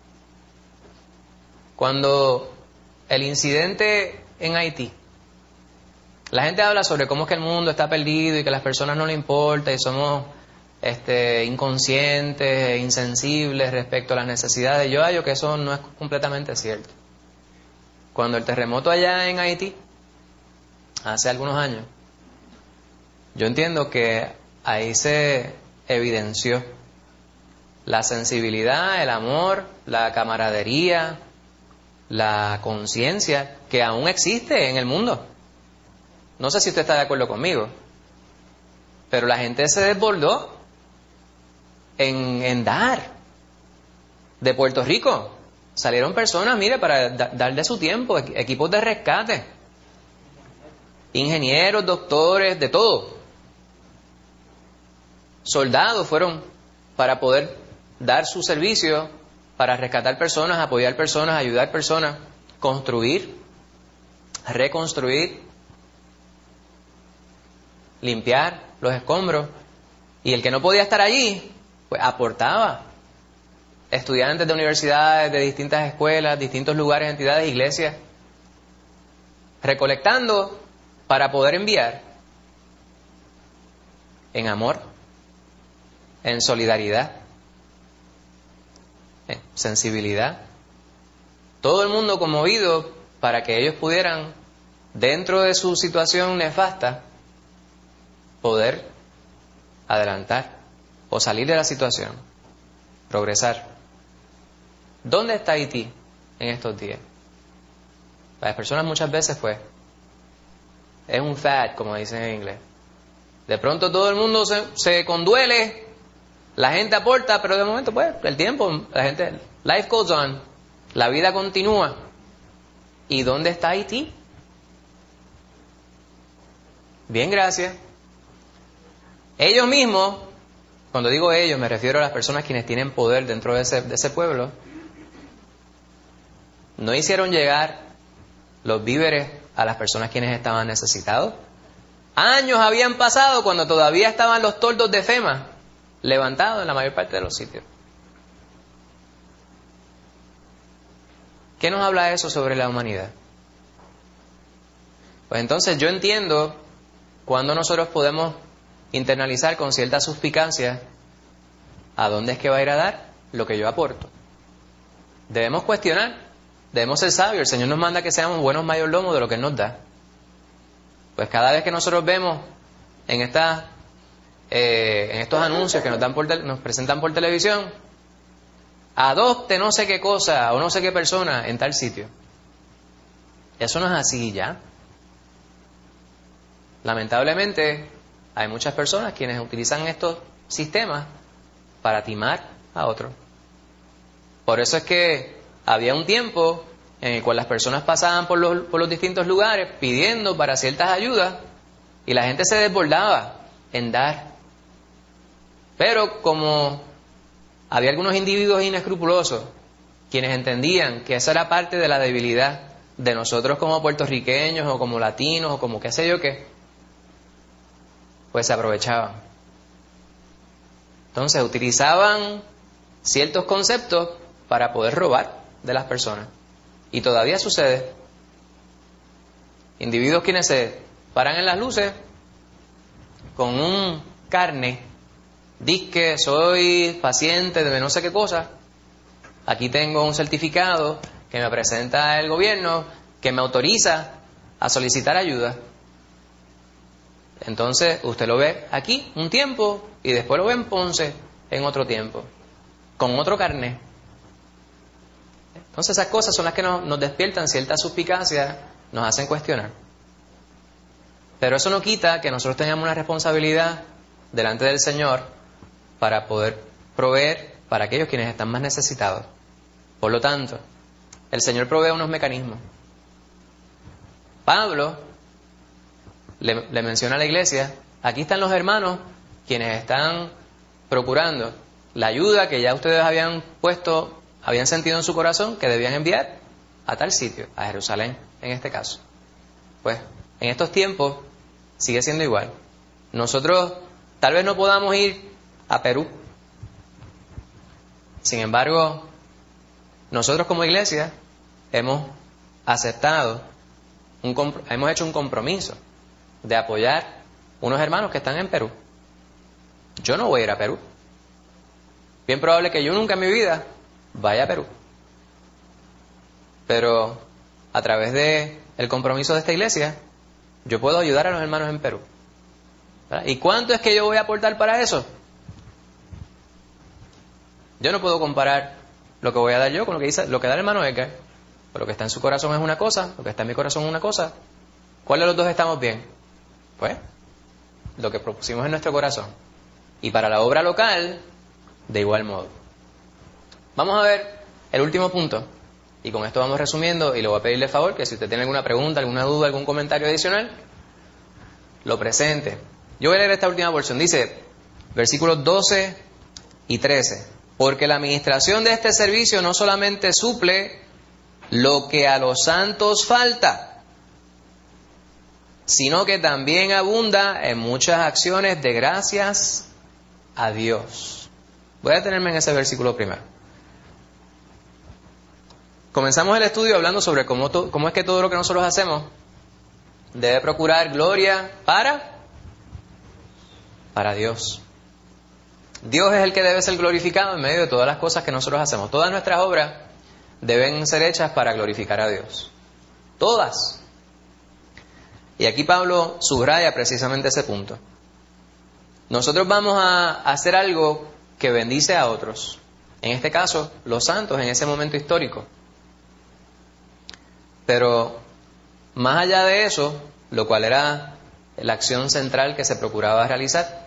Cuando el incidente en Haití, la gente habla sobre cómo es que el mundo está perdido y que a las personas no le importa y somos este, inconscientes e insensibles respecto a las necesidades. Yo hallo que eso no es completamente cierto. Cuando el terremoto allá en Haití, hace algunos años, yo entiendo que ahí se evidenció la sensibilidad, el amor, la camaradería, la conciencia que aún existe en el mundo. No sé si usted está de acuerdo conmigo, pero la gente se desbordó en, en dar. De Puerto Rico salieron personas, mire, para da, dar de su tiempo, equipos de rescate, ingenieros, doctores, de todo. Soldados fueron para poder dar su servicio, para rescatar personas, apoyar personas, ayudar personas, construir, reconstruir, limpiar los escombros. Y el que no podía estar allí, pues aportaba. Estudiantes de universidades, de distintas escuelas, distintos lugares, entidades, iglesias, recolectando para poder enviar en amor, en solidaridad, en sensibilidad. Todo el mundo conmovido para que ellos pudieran, dentro de su situación nefasta, poder adelantar o salir de la situación, progresar. ¿Dónde está Haití en estos días? Para las personas muchas veces pues es un fad, como dicen en inglés. De pronto todo el mundo se, se conduele, la gente aporta, pero de momento pues el tiempo, la gente, life goes on, la vida continúa. ¿Y dónde está Haití? Bien, gracias. Ellos mismos, cuando digo ellos, me refiero a las personas quienes tienen poder dentro de ese, de ese pueblo, no hicieron llegar los víveres a las personas quienes estaban necesitados. Años habían pasado cuando todavía estaban los toldos de FEMA levantados en la mayor parte de los sitios. ¿Qué nos habla eso sobre la humanidad? Pues entonces yo entiendo cuando nosotros podemos internalizar con cierta suspicacia a dónde es que va a ir a dar lo que yo aporto. Debemos cuestionar, debemos ser sabios. El Señor nos manda que seamos buenos mayordomos de lo que Él nos da. Pues cada vez que nosotros vemos en estas eh, en estos anuncios que nos dan por te- nos presentan por televisión, adopte no sé qué cosa o no sé qué persona en tal sitio. Eso no es así ya. Lamentablemente hay muchas personas quienes utilizan estos sistemas para timar a otros. Por eso es que había un tiempo en el cual las personas pasaban por los, por los distintos lugares pidiendo para ciertas ayudas y la gente se desbordaba en dar. Pero como había algunos individuos inescrupulosos quienes entendían que esa era parte de la debilidad de nosotros como puertorriqueños o como latinos o como qué sé yo qué, pues se aprovechaban. Entonces utilizaban ciertos conceptos para poder robar de las personas. Y todavía sucede. Individuos quienes se paran en las luces con un carne, disque soy paciente de no sé qué cosa, aquí tengo un certificado que me presenta el gobierno que me autoriza a solicitar ayuda. Entonces usted lo ve aquí un tiempo y después lo ve en Ponce en otro tiempo, con otro carné. Entonces esas cosas son las que nos, nos despiertan cierta suspicacia, nos hacen cuestionar. Pero eso no quita que nosotros tengamos una responsabilidad delante del Señor para poder proveer para aquellos quienes están más necesitados. Por lo tanto, el Señor provee unos mecanismos. Pablo le, le menciona a la iglesia, aquí están los hermanos quienes están procurando la ayuda que ya ustedes habían puesto, habían sentido en su corazón que debían enviar a tal sitio, a Jerusalén en este caso. Pues en estos tiempos sigue siendo igual. Nosotros tal vez no podamos ir a Perú. Sin embargo, nosotros como iglesia hemos aceptado, un compro- hemos hecho un compromiso de apoyar unos hermanos que están en Perú. Yo no voy a ir a Perú. Bien probable que yo nunca en mi vida vaya a Perú. Pero a través de el compromiso de esta iglesia, yo puedo ayudar a los hermanos en Perú. ¿Verdad? ¿Y cuánto es que yo voy a aportar para eso? Yo no puedo comparar lo que voy a dar yo con lo que dice, lo que da el hermano Edgar. Pero lo que está en su corazón es una cosa, lo que está en mi corazón es una cosa. ¿Cuál de los dos estamos bien? Pues, lo que propusimos en nuestro corazón. Y para la obra local, de igual modo. Vamos a ver el último punto. Y con esto vamos resumiendo, y le voy a pedirle favor que si usted tiene alguna pregunta, alguna duda, algún comentario adicional, lo presente. Yo voy a leer esta última porción. Dice, versículos doce y trece. Porque la administración de este servicio no solamente suple lo que a los santos falta, sino que también abunda en muchas acciones de gracias a Dios. Voy a detenerme en ese versículo primero. Comenzamos el estudio hablando sobre cómo, to- cómo es que todo lo que nosotros hacemos debe procurar gloria para, para Dios. Dios es el que debe ser glorificado en medio de todas las cosas que nosotros hacemos. Todas nuestras obras deben ser hechas para glorificar a Dios. Todas. Y aquí Pablo subraya precisamente ese punto. Nosotros vamos a hacer algo que bendice a otros. En este caso, los santos en ese momento histórico. Pero más allá de eso, lo cual era la acción central que se procuraba realizar,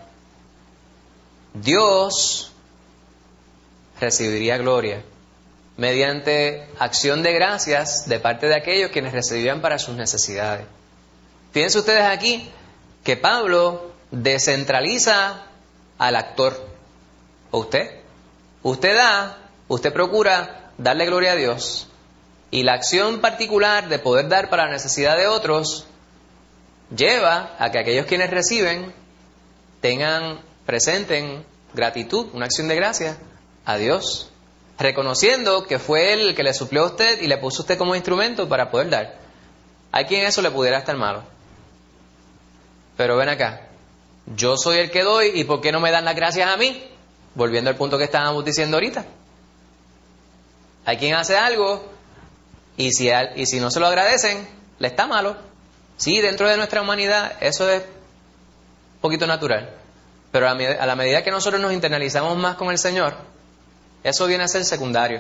Dios recibiría gloria mediante acción de gracias de parte de aquellos quienes recibían para sus necesidades. Fíjense ustedes aquí que Pablo descentraliza al actor. ¿O usted? Usted da, usted procura darle gloria a Dios. Y la acción particular de poder dar para la necesidad de otros lleva a que aquellos quienes reciben tengan, presenten gratitud, una acción de gracia a Dios, reconociendo que fue Él el que le suplió a usted y le puso a usted como instrumento para poder dar. Hay quien eso le pudiera estar malo. Pero ven acá, yo soy el que doy, ¿y por qué no me dan las gracias a mí? Volviendo al punto que estábamos diciendo ahorita. Hay quien hace algo y si, y si no se lo agradecen, le está malo. Sí, dentro de nuestra humanidad eso es un poquito natural. Pero a, a la medida que nosotros nos internalizamos más con el Señor, eso viene a ser secundario.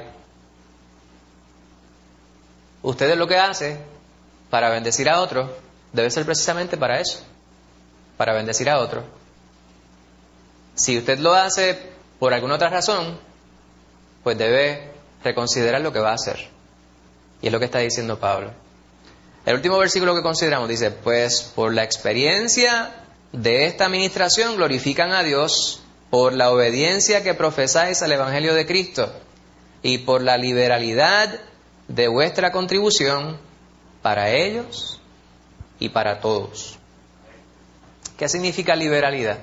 Ustedes lo que hacen para bendecir a otros debe ser precisamente para eso, para bendecir a otros. Si usted lo hace por alguna otra razón, pues debe reconsiderar lo que va a hacer. Y es lo que está diciendo Pablo. El último versículo que consideramos dice: pues por la experiencia de esta administración glorifican a Dios por la obediencia que profesáis al Evangelio de Cristo y por la liberalidad de vuestra contribución para ellos y para todos. ¿Qué significa liberalidad?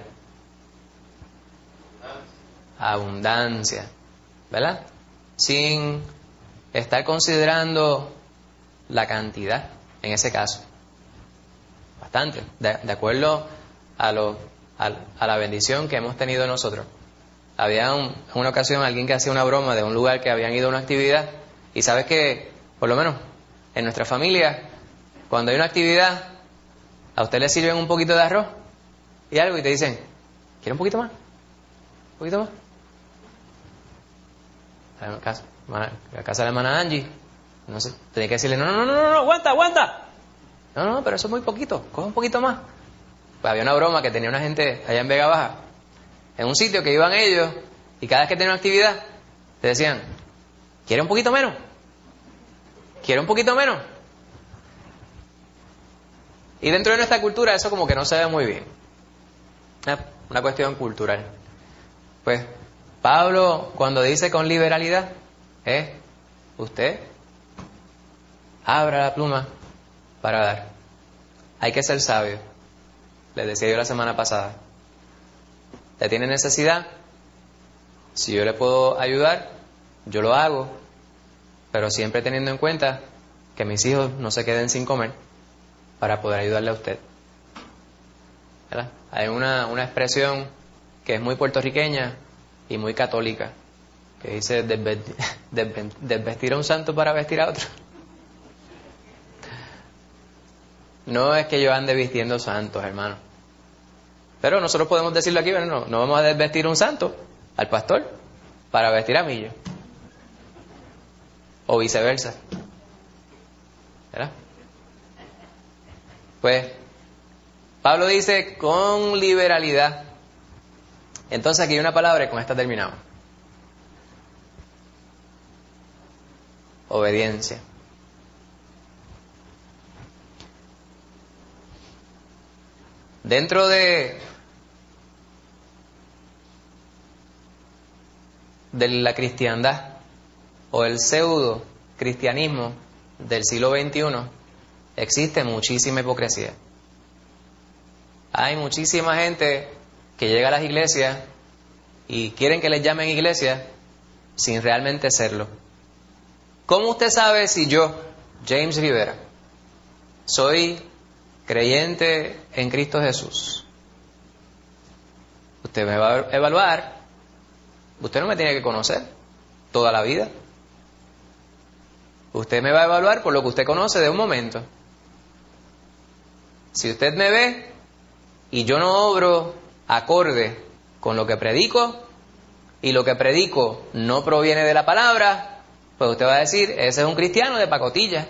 Abundancia, ¿verdad? Sin estar considerando la cantidad, en ese caso. Bastante, de, de acuerdo a, lo, a, a la bendición que hemos tenido nosotros. Había un, en una ocasión alguien que hacía una broma de un lugar que habían ido a una actividad, y sabes que, por lo menos, en nuestra familia, cuando hay una actividad, a usted le sirven un poquito de arroz y algo y te dicen: ¿quiere un poquito más? ¿Un poquito más? A la casa, la casa de la hermana Angie, no sé, tenía que decirle: no, no, no, no, no, aguanta, aguanta. No, no, pero eso es muy poquito, coge un poquito más. Pues había una broma que tenía una gente allá en Vega Baja, en un sitio que iban ellos, y cada vez que tenían una actividad, te decían: ¿quiere un poquito menos? ¿Quiere un poquito menos? Y dentro de nuestra cultura eso como que no se ve muy bien. Es una cuestión cultural. Pues Pablo, cuando dice con liberalidad, es ¿eh? usted abra la pluma para dar. Hay que ser sabio. Les decía yo la semana pasada. ¿Usted tiene necesidad? Si yo le puedo ayudar, yo lo hago, pero siempre teniendo en cuenta que mis hijos no se queden sin comer para poder ayudarle a usted. ¿Verdad? Hay una, una expresión que es muy puertorriqueña y muy católica, que dice: desvestir, desvestir a un santo para vestir a otro. No es que yo ande vistiendo santos, hermano, pero nosotros podemos decirlo aquí: bueno, no, no vamos a desvestir a un santo, al pastor, para vestir a mí yo, o viceversa, ¿verdad? Pues Pablo dice con liberalidad. Entonces aquí hay una palabra y con esta terminamos: obediencia. Dentro de de la cristiandad o el pseudo cristianismo del siglo veintiuno existe muchísima hipocresía. Hay muchísima gente que llega a las iglesias y quieren que les llamen iglesia sin realmente serlo. ¿Cómo usted sabe si yo, James Rivera, soy creyente en Cristo Jesús? Usted me va a evaluar. Usted no me tiene que conocer toda la vida. Usted me va a evaluar por lo que usted conoce de un momento. Si usted me ve y yo no obro acorde con lo que predico, y lo que predico no proviene de la palabra, pues usted va a decir: ese es un cristiano de pacotilla.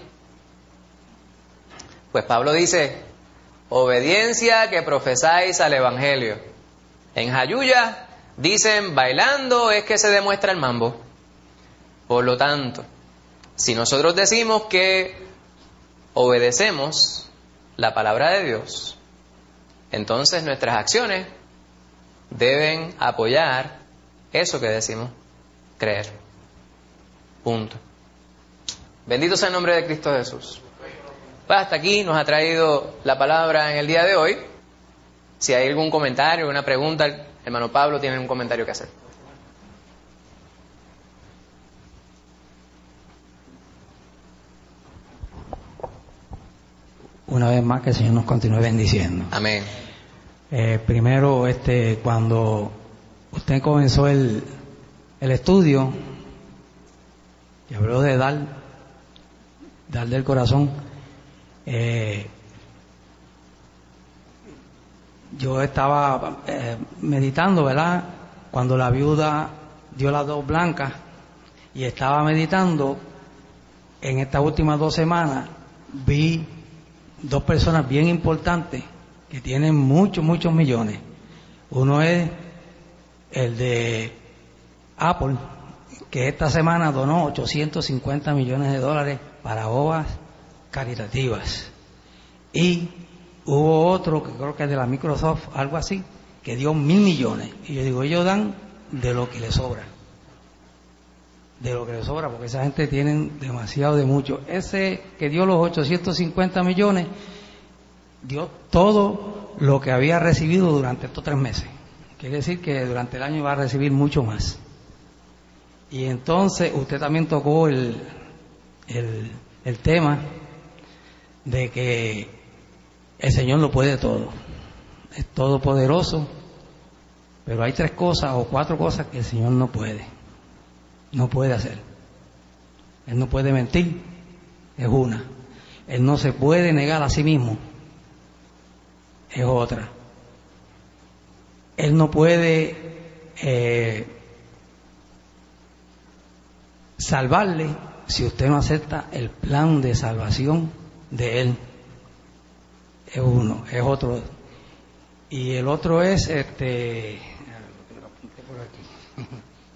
Pues Pablo dice: obediencia que profesáis al Evangelio. En Jayuya dicen: bailando es que se demuestra el mambo. Por lo tanto, si nosotros decimos que obedecemos la palabra de Dios, entonces nuestras acciones deben apoyar eso que decimos creer. Punto. Bendito sea el nombre de Cristo Jesús. Pues hasta aquí nos ha traído la palabra en el día de hoy. Si hay algún comentario, alguna pregunta, el hermano Pablo tiene un comentario que hacer. Una vez más que el Señor nos continúe bendiciendo. Amén. Eh, primero, este, cuando usted comenzó el, el estudio y habló de dar, dar del corazón, eh, yo estaba eh, meditando, ¿verdad? Cuando la viuda dio las dos blancas, y estaba meditando en estas últimas dos semanas, vi dos personas bien importantes que tienen muchos, muchos millones. Uno es el de Apple, que esta semana donó ochocientos cincuenta millones de dólares para obras caritativas. Y hubo otro, que creo que es de la Microsoft, algo así, que dio mil millones. Y yo digo, ellos dan de lo que les sobra. De lo que les sobra, porque esa gente tiene demasiado de mucho. Ese que dio los ochocientos cincuenta millones, dio todo lo que había recibido durante estos tres meses. Quiere decir que durante el año va a recibir mucho más. Y entonces usted también tocó el, el, el tema de que el Señor lo puede todo. Es todopoderoso, pero hay tres cosas o cuatro cosas que el Señor no puede. No puede hacer. Él no puede mentir, es una. Él no se puede negar a sí mismo, es otra. Él no puede eh, salvarle si usted no acepta el plan de salvación de Él. Es uno, es otro. Y el otro es, este, lo apunté por aquí.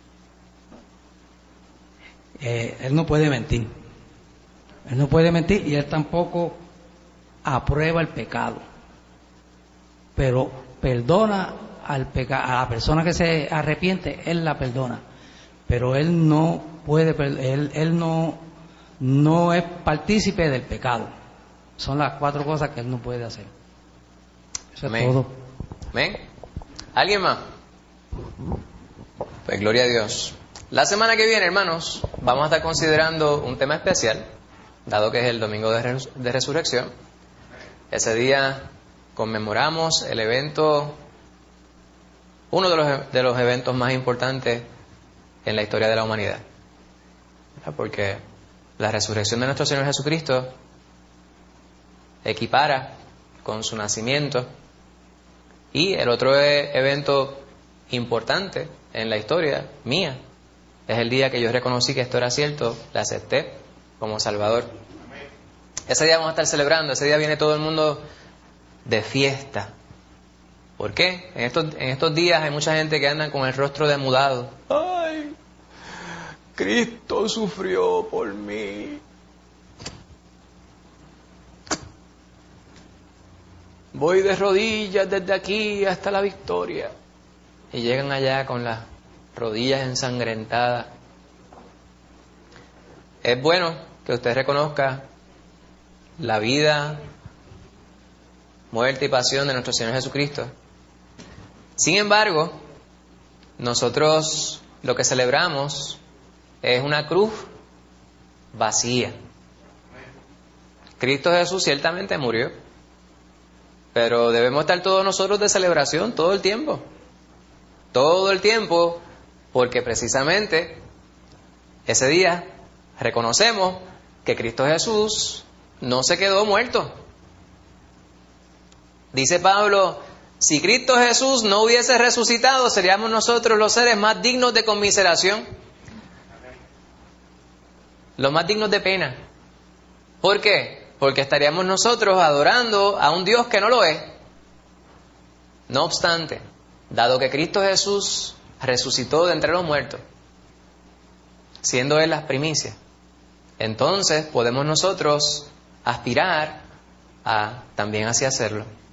Eh, él no puede mentir. Él no puede mentir y Él tampoco aprueba el pecado. Pero perdona al peca a la persona que se arrepiente, Él la perdona. Pero Él no puede, Él, él no, no es partícipe del pecado. Son las cuatro cosas que Él no puede hacer. Eso Amén. es todo. Amén. ¿Alguien más? Pues gloria a Dios. La semana que viene, hermanos, vamos a estar considerando un tema especial, dado que es el domingo de, res de resurrección. Ese día conmemoramos el evento, uno de los, de los eventos más importantes en la historia de la humanidad. Porque la resurrección de nuestro Señor Jesucristo equipara con su nacimiento, y el otro evento importante en la historia mía es el día que yo reconocí que esto era cierto, le acepté como Salvador. Ese día vamos a estar celebrando, ese día viene todo el mundo de fiesta. ¿Por qué? En estos, en estos días hay mucha gente que anda con el rostro demudado. ¡Ay! Cristo sufrió por mí. Voy de rodillas desde aquí hasta la victoria. Y llegan allá con las rodillas ensangrentadas. Es bueno que usted reconozca la vida, muerte y pasión de nuestro Señor Jesucristo. Sin embargo, nosotros lo que celebramos es una cruz vacía. Cristo Jesús ciertamente murió, pero debemos estar todos nosotros de celebración todo el tiempo. Todo el tiempo, porque precisamente ese día reconocemos que Cristo Jesús no se quedó muerto. Dice Pablo, si Cristo Jesús no hubiese resucitado, seríamos nosotros los seres más dignos de conmiseración, los más dignos de pena. ¿Por qué? Porque estaríamos nosotros adorando a un Dios que no lo es. No obstante, dado que Cristo Jesús resucitó de entre los muertos, siendo Él las primicias, entonces podemos nosotros aspirar a también así hacerlo.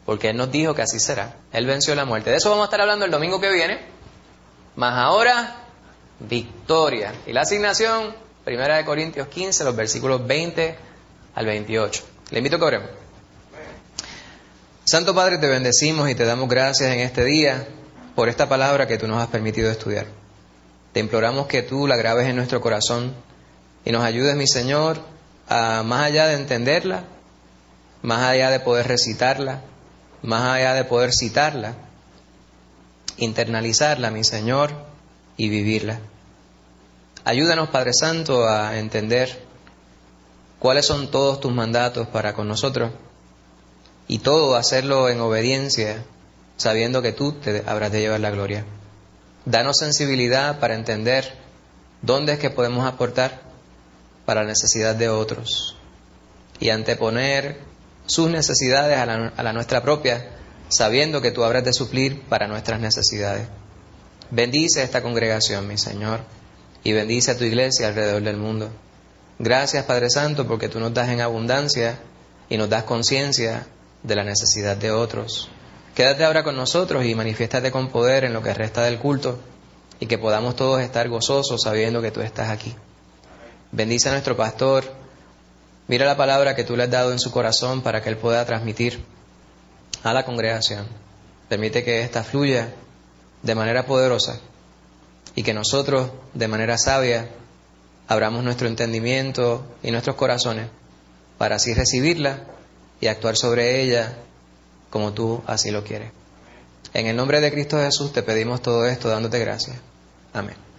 porque Él nos dijo que así será. Él venció la muerte. De eso vamos a estar hablando el domingo que viene. Mas ahora, victoria. Y la asignación, Primera de Corintios quince, los versículos veinte al veintiocho. Le invito a que oremos. Santo Padre, te bendecimos y te damos gracias en este día por esta palabra que tú nos has permitido estudiar. Te imploramos que tú la grabes en nuestro corazón y nos ayudes, mi Señor, a más allá de entenderla, más allá de poder recitarla, más allá de poder citarla, internalizarla, mi Señor, y vivirla. Ayúdanos, Padre Santo, a entender cuáles son todos tus mandatos para con nosotros y todo hacerlo en obediencia, sabiendo que tú te habrás de llevar la gloria. Danos sensibilidad para entender dónde es que podemos aportar para la necesidad de otros y anteponer sus necesidades a la, a la nuestra propia, sabiendo que tú habrás de suplir para nuestras necesidades. Bendice esta congregación, mi Señor, y bendice a tu iglesia alrededor del mundo. Gracias, Padre Santo, porque tú nos das en abundancia y nos das conciencia de la necesidad de otros. Quédate ahora con nosotros y manifiéstate con poder en lo que resta del culto y que podamos todos estar gozosos sabiendo que tú estás aquí. Bendice a nuestro pastor. Mira la palabra que tú le has dado en su corazón para que él pueda transmitir a la congregación. Permite que ésta fluya de manera poderosa y que nosotros, de manera sabia, abramos nuestro entendimiento y nuestros corazones para así recibirla y actuar sobre ella como tú así lo quieres. En el nombre de Cristo Jesús te pedimos todo esto dándote gracias. Amén.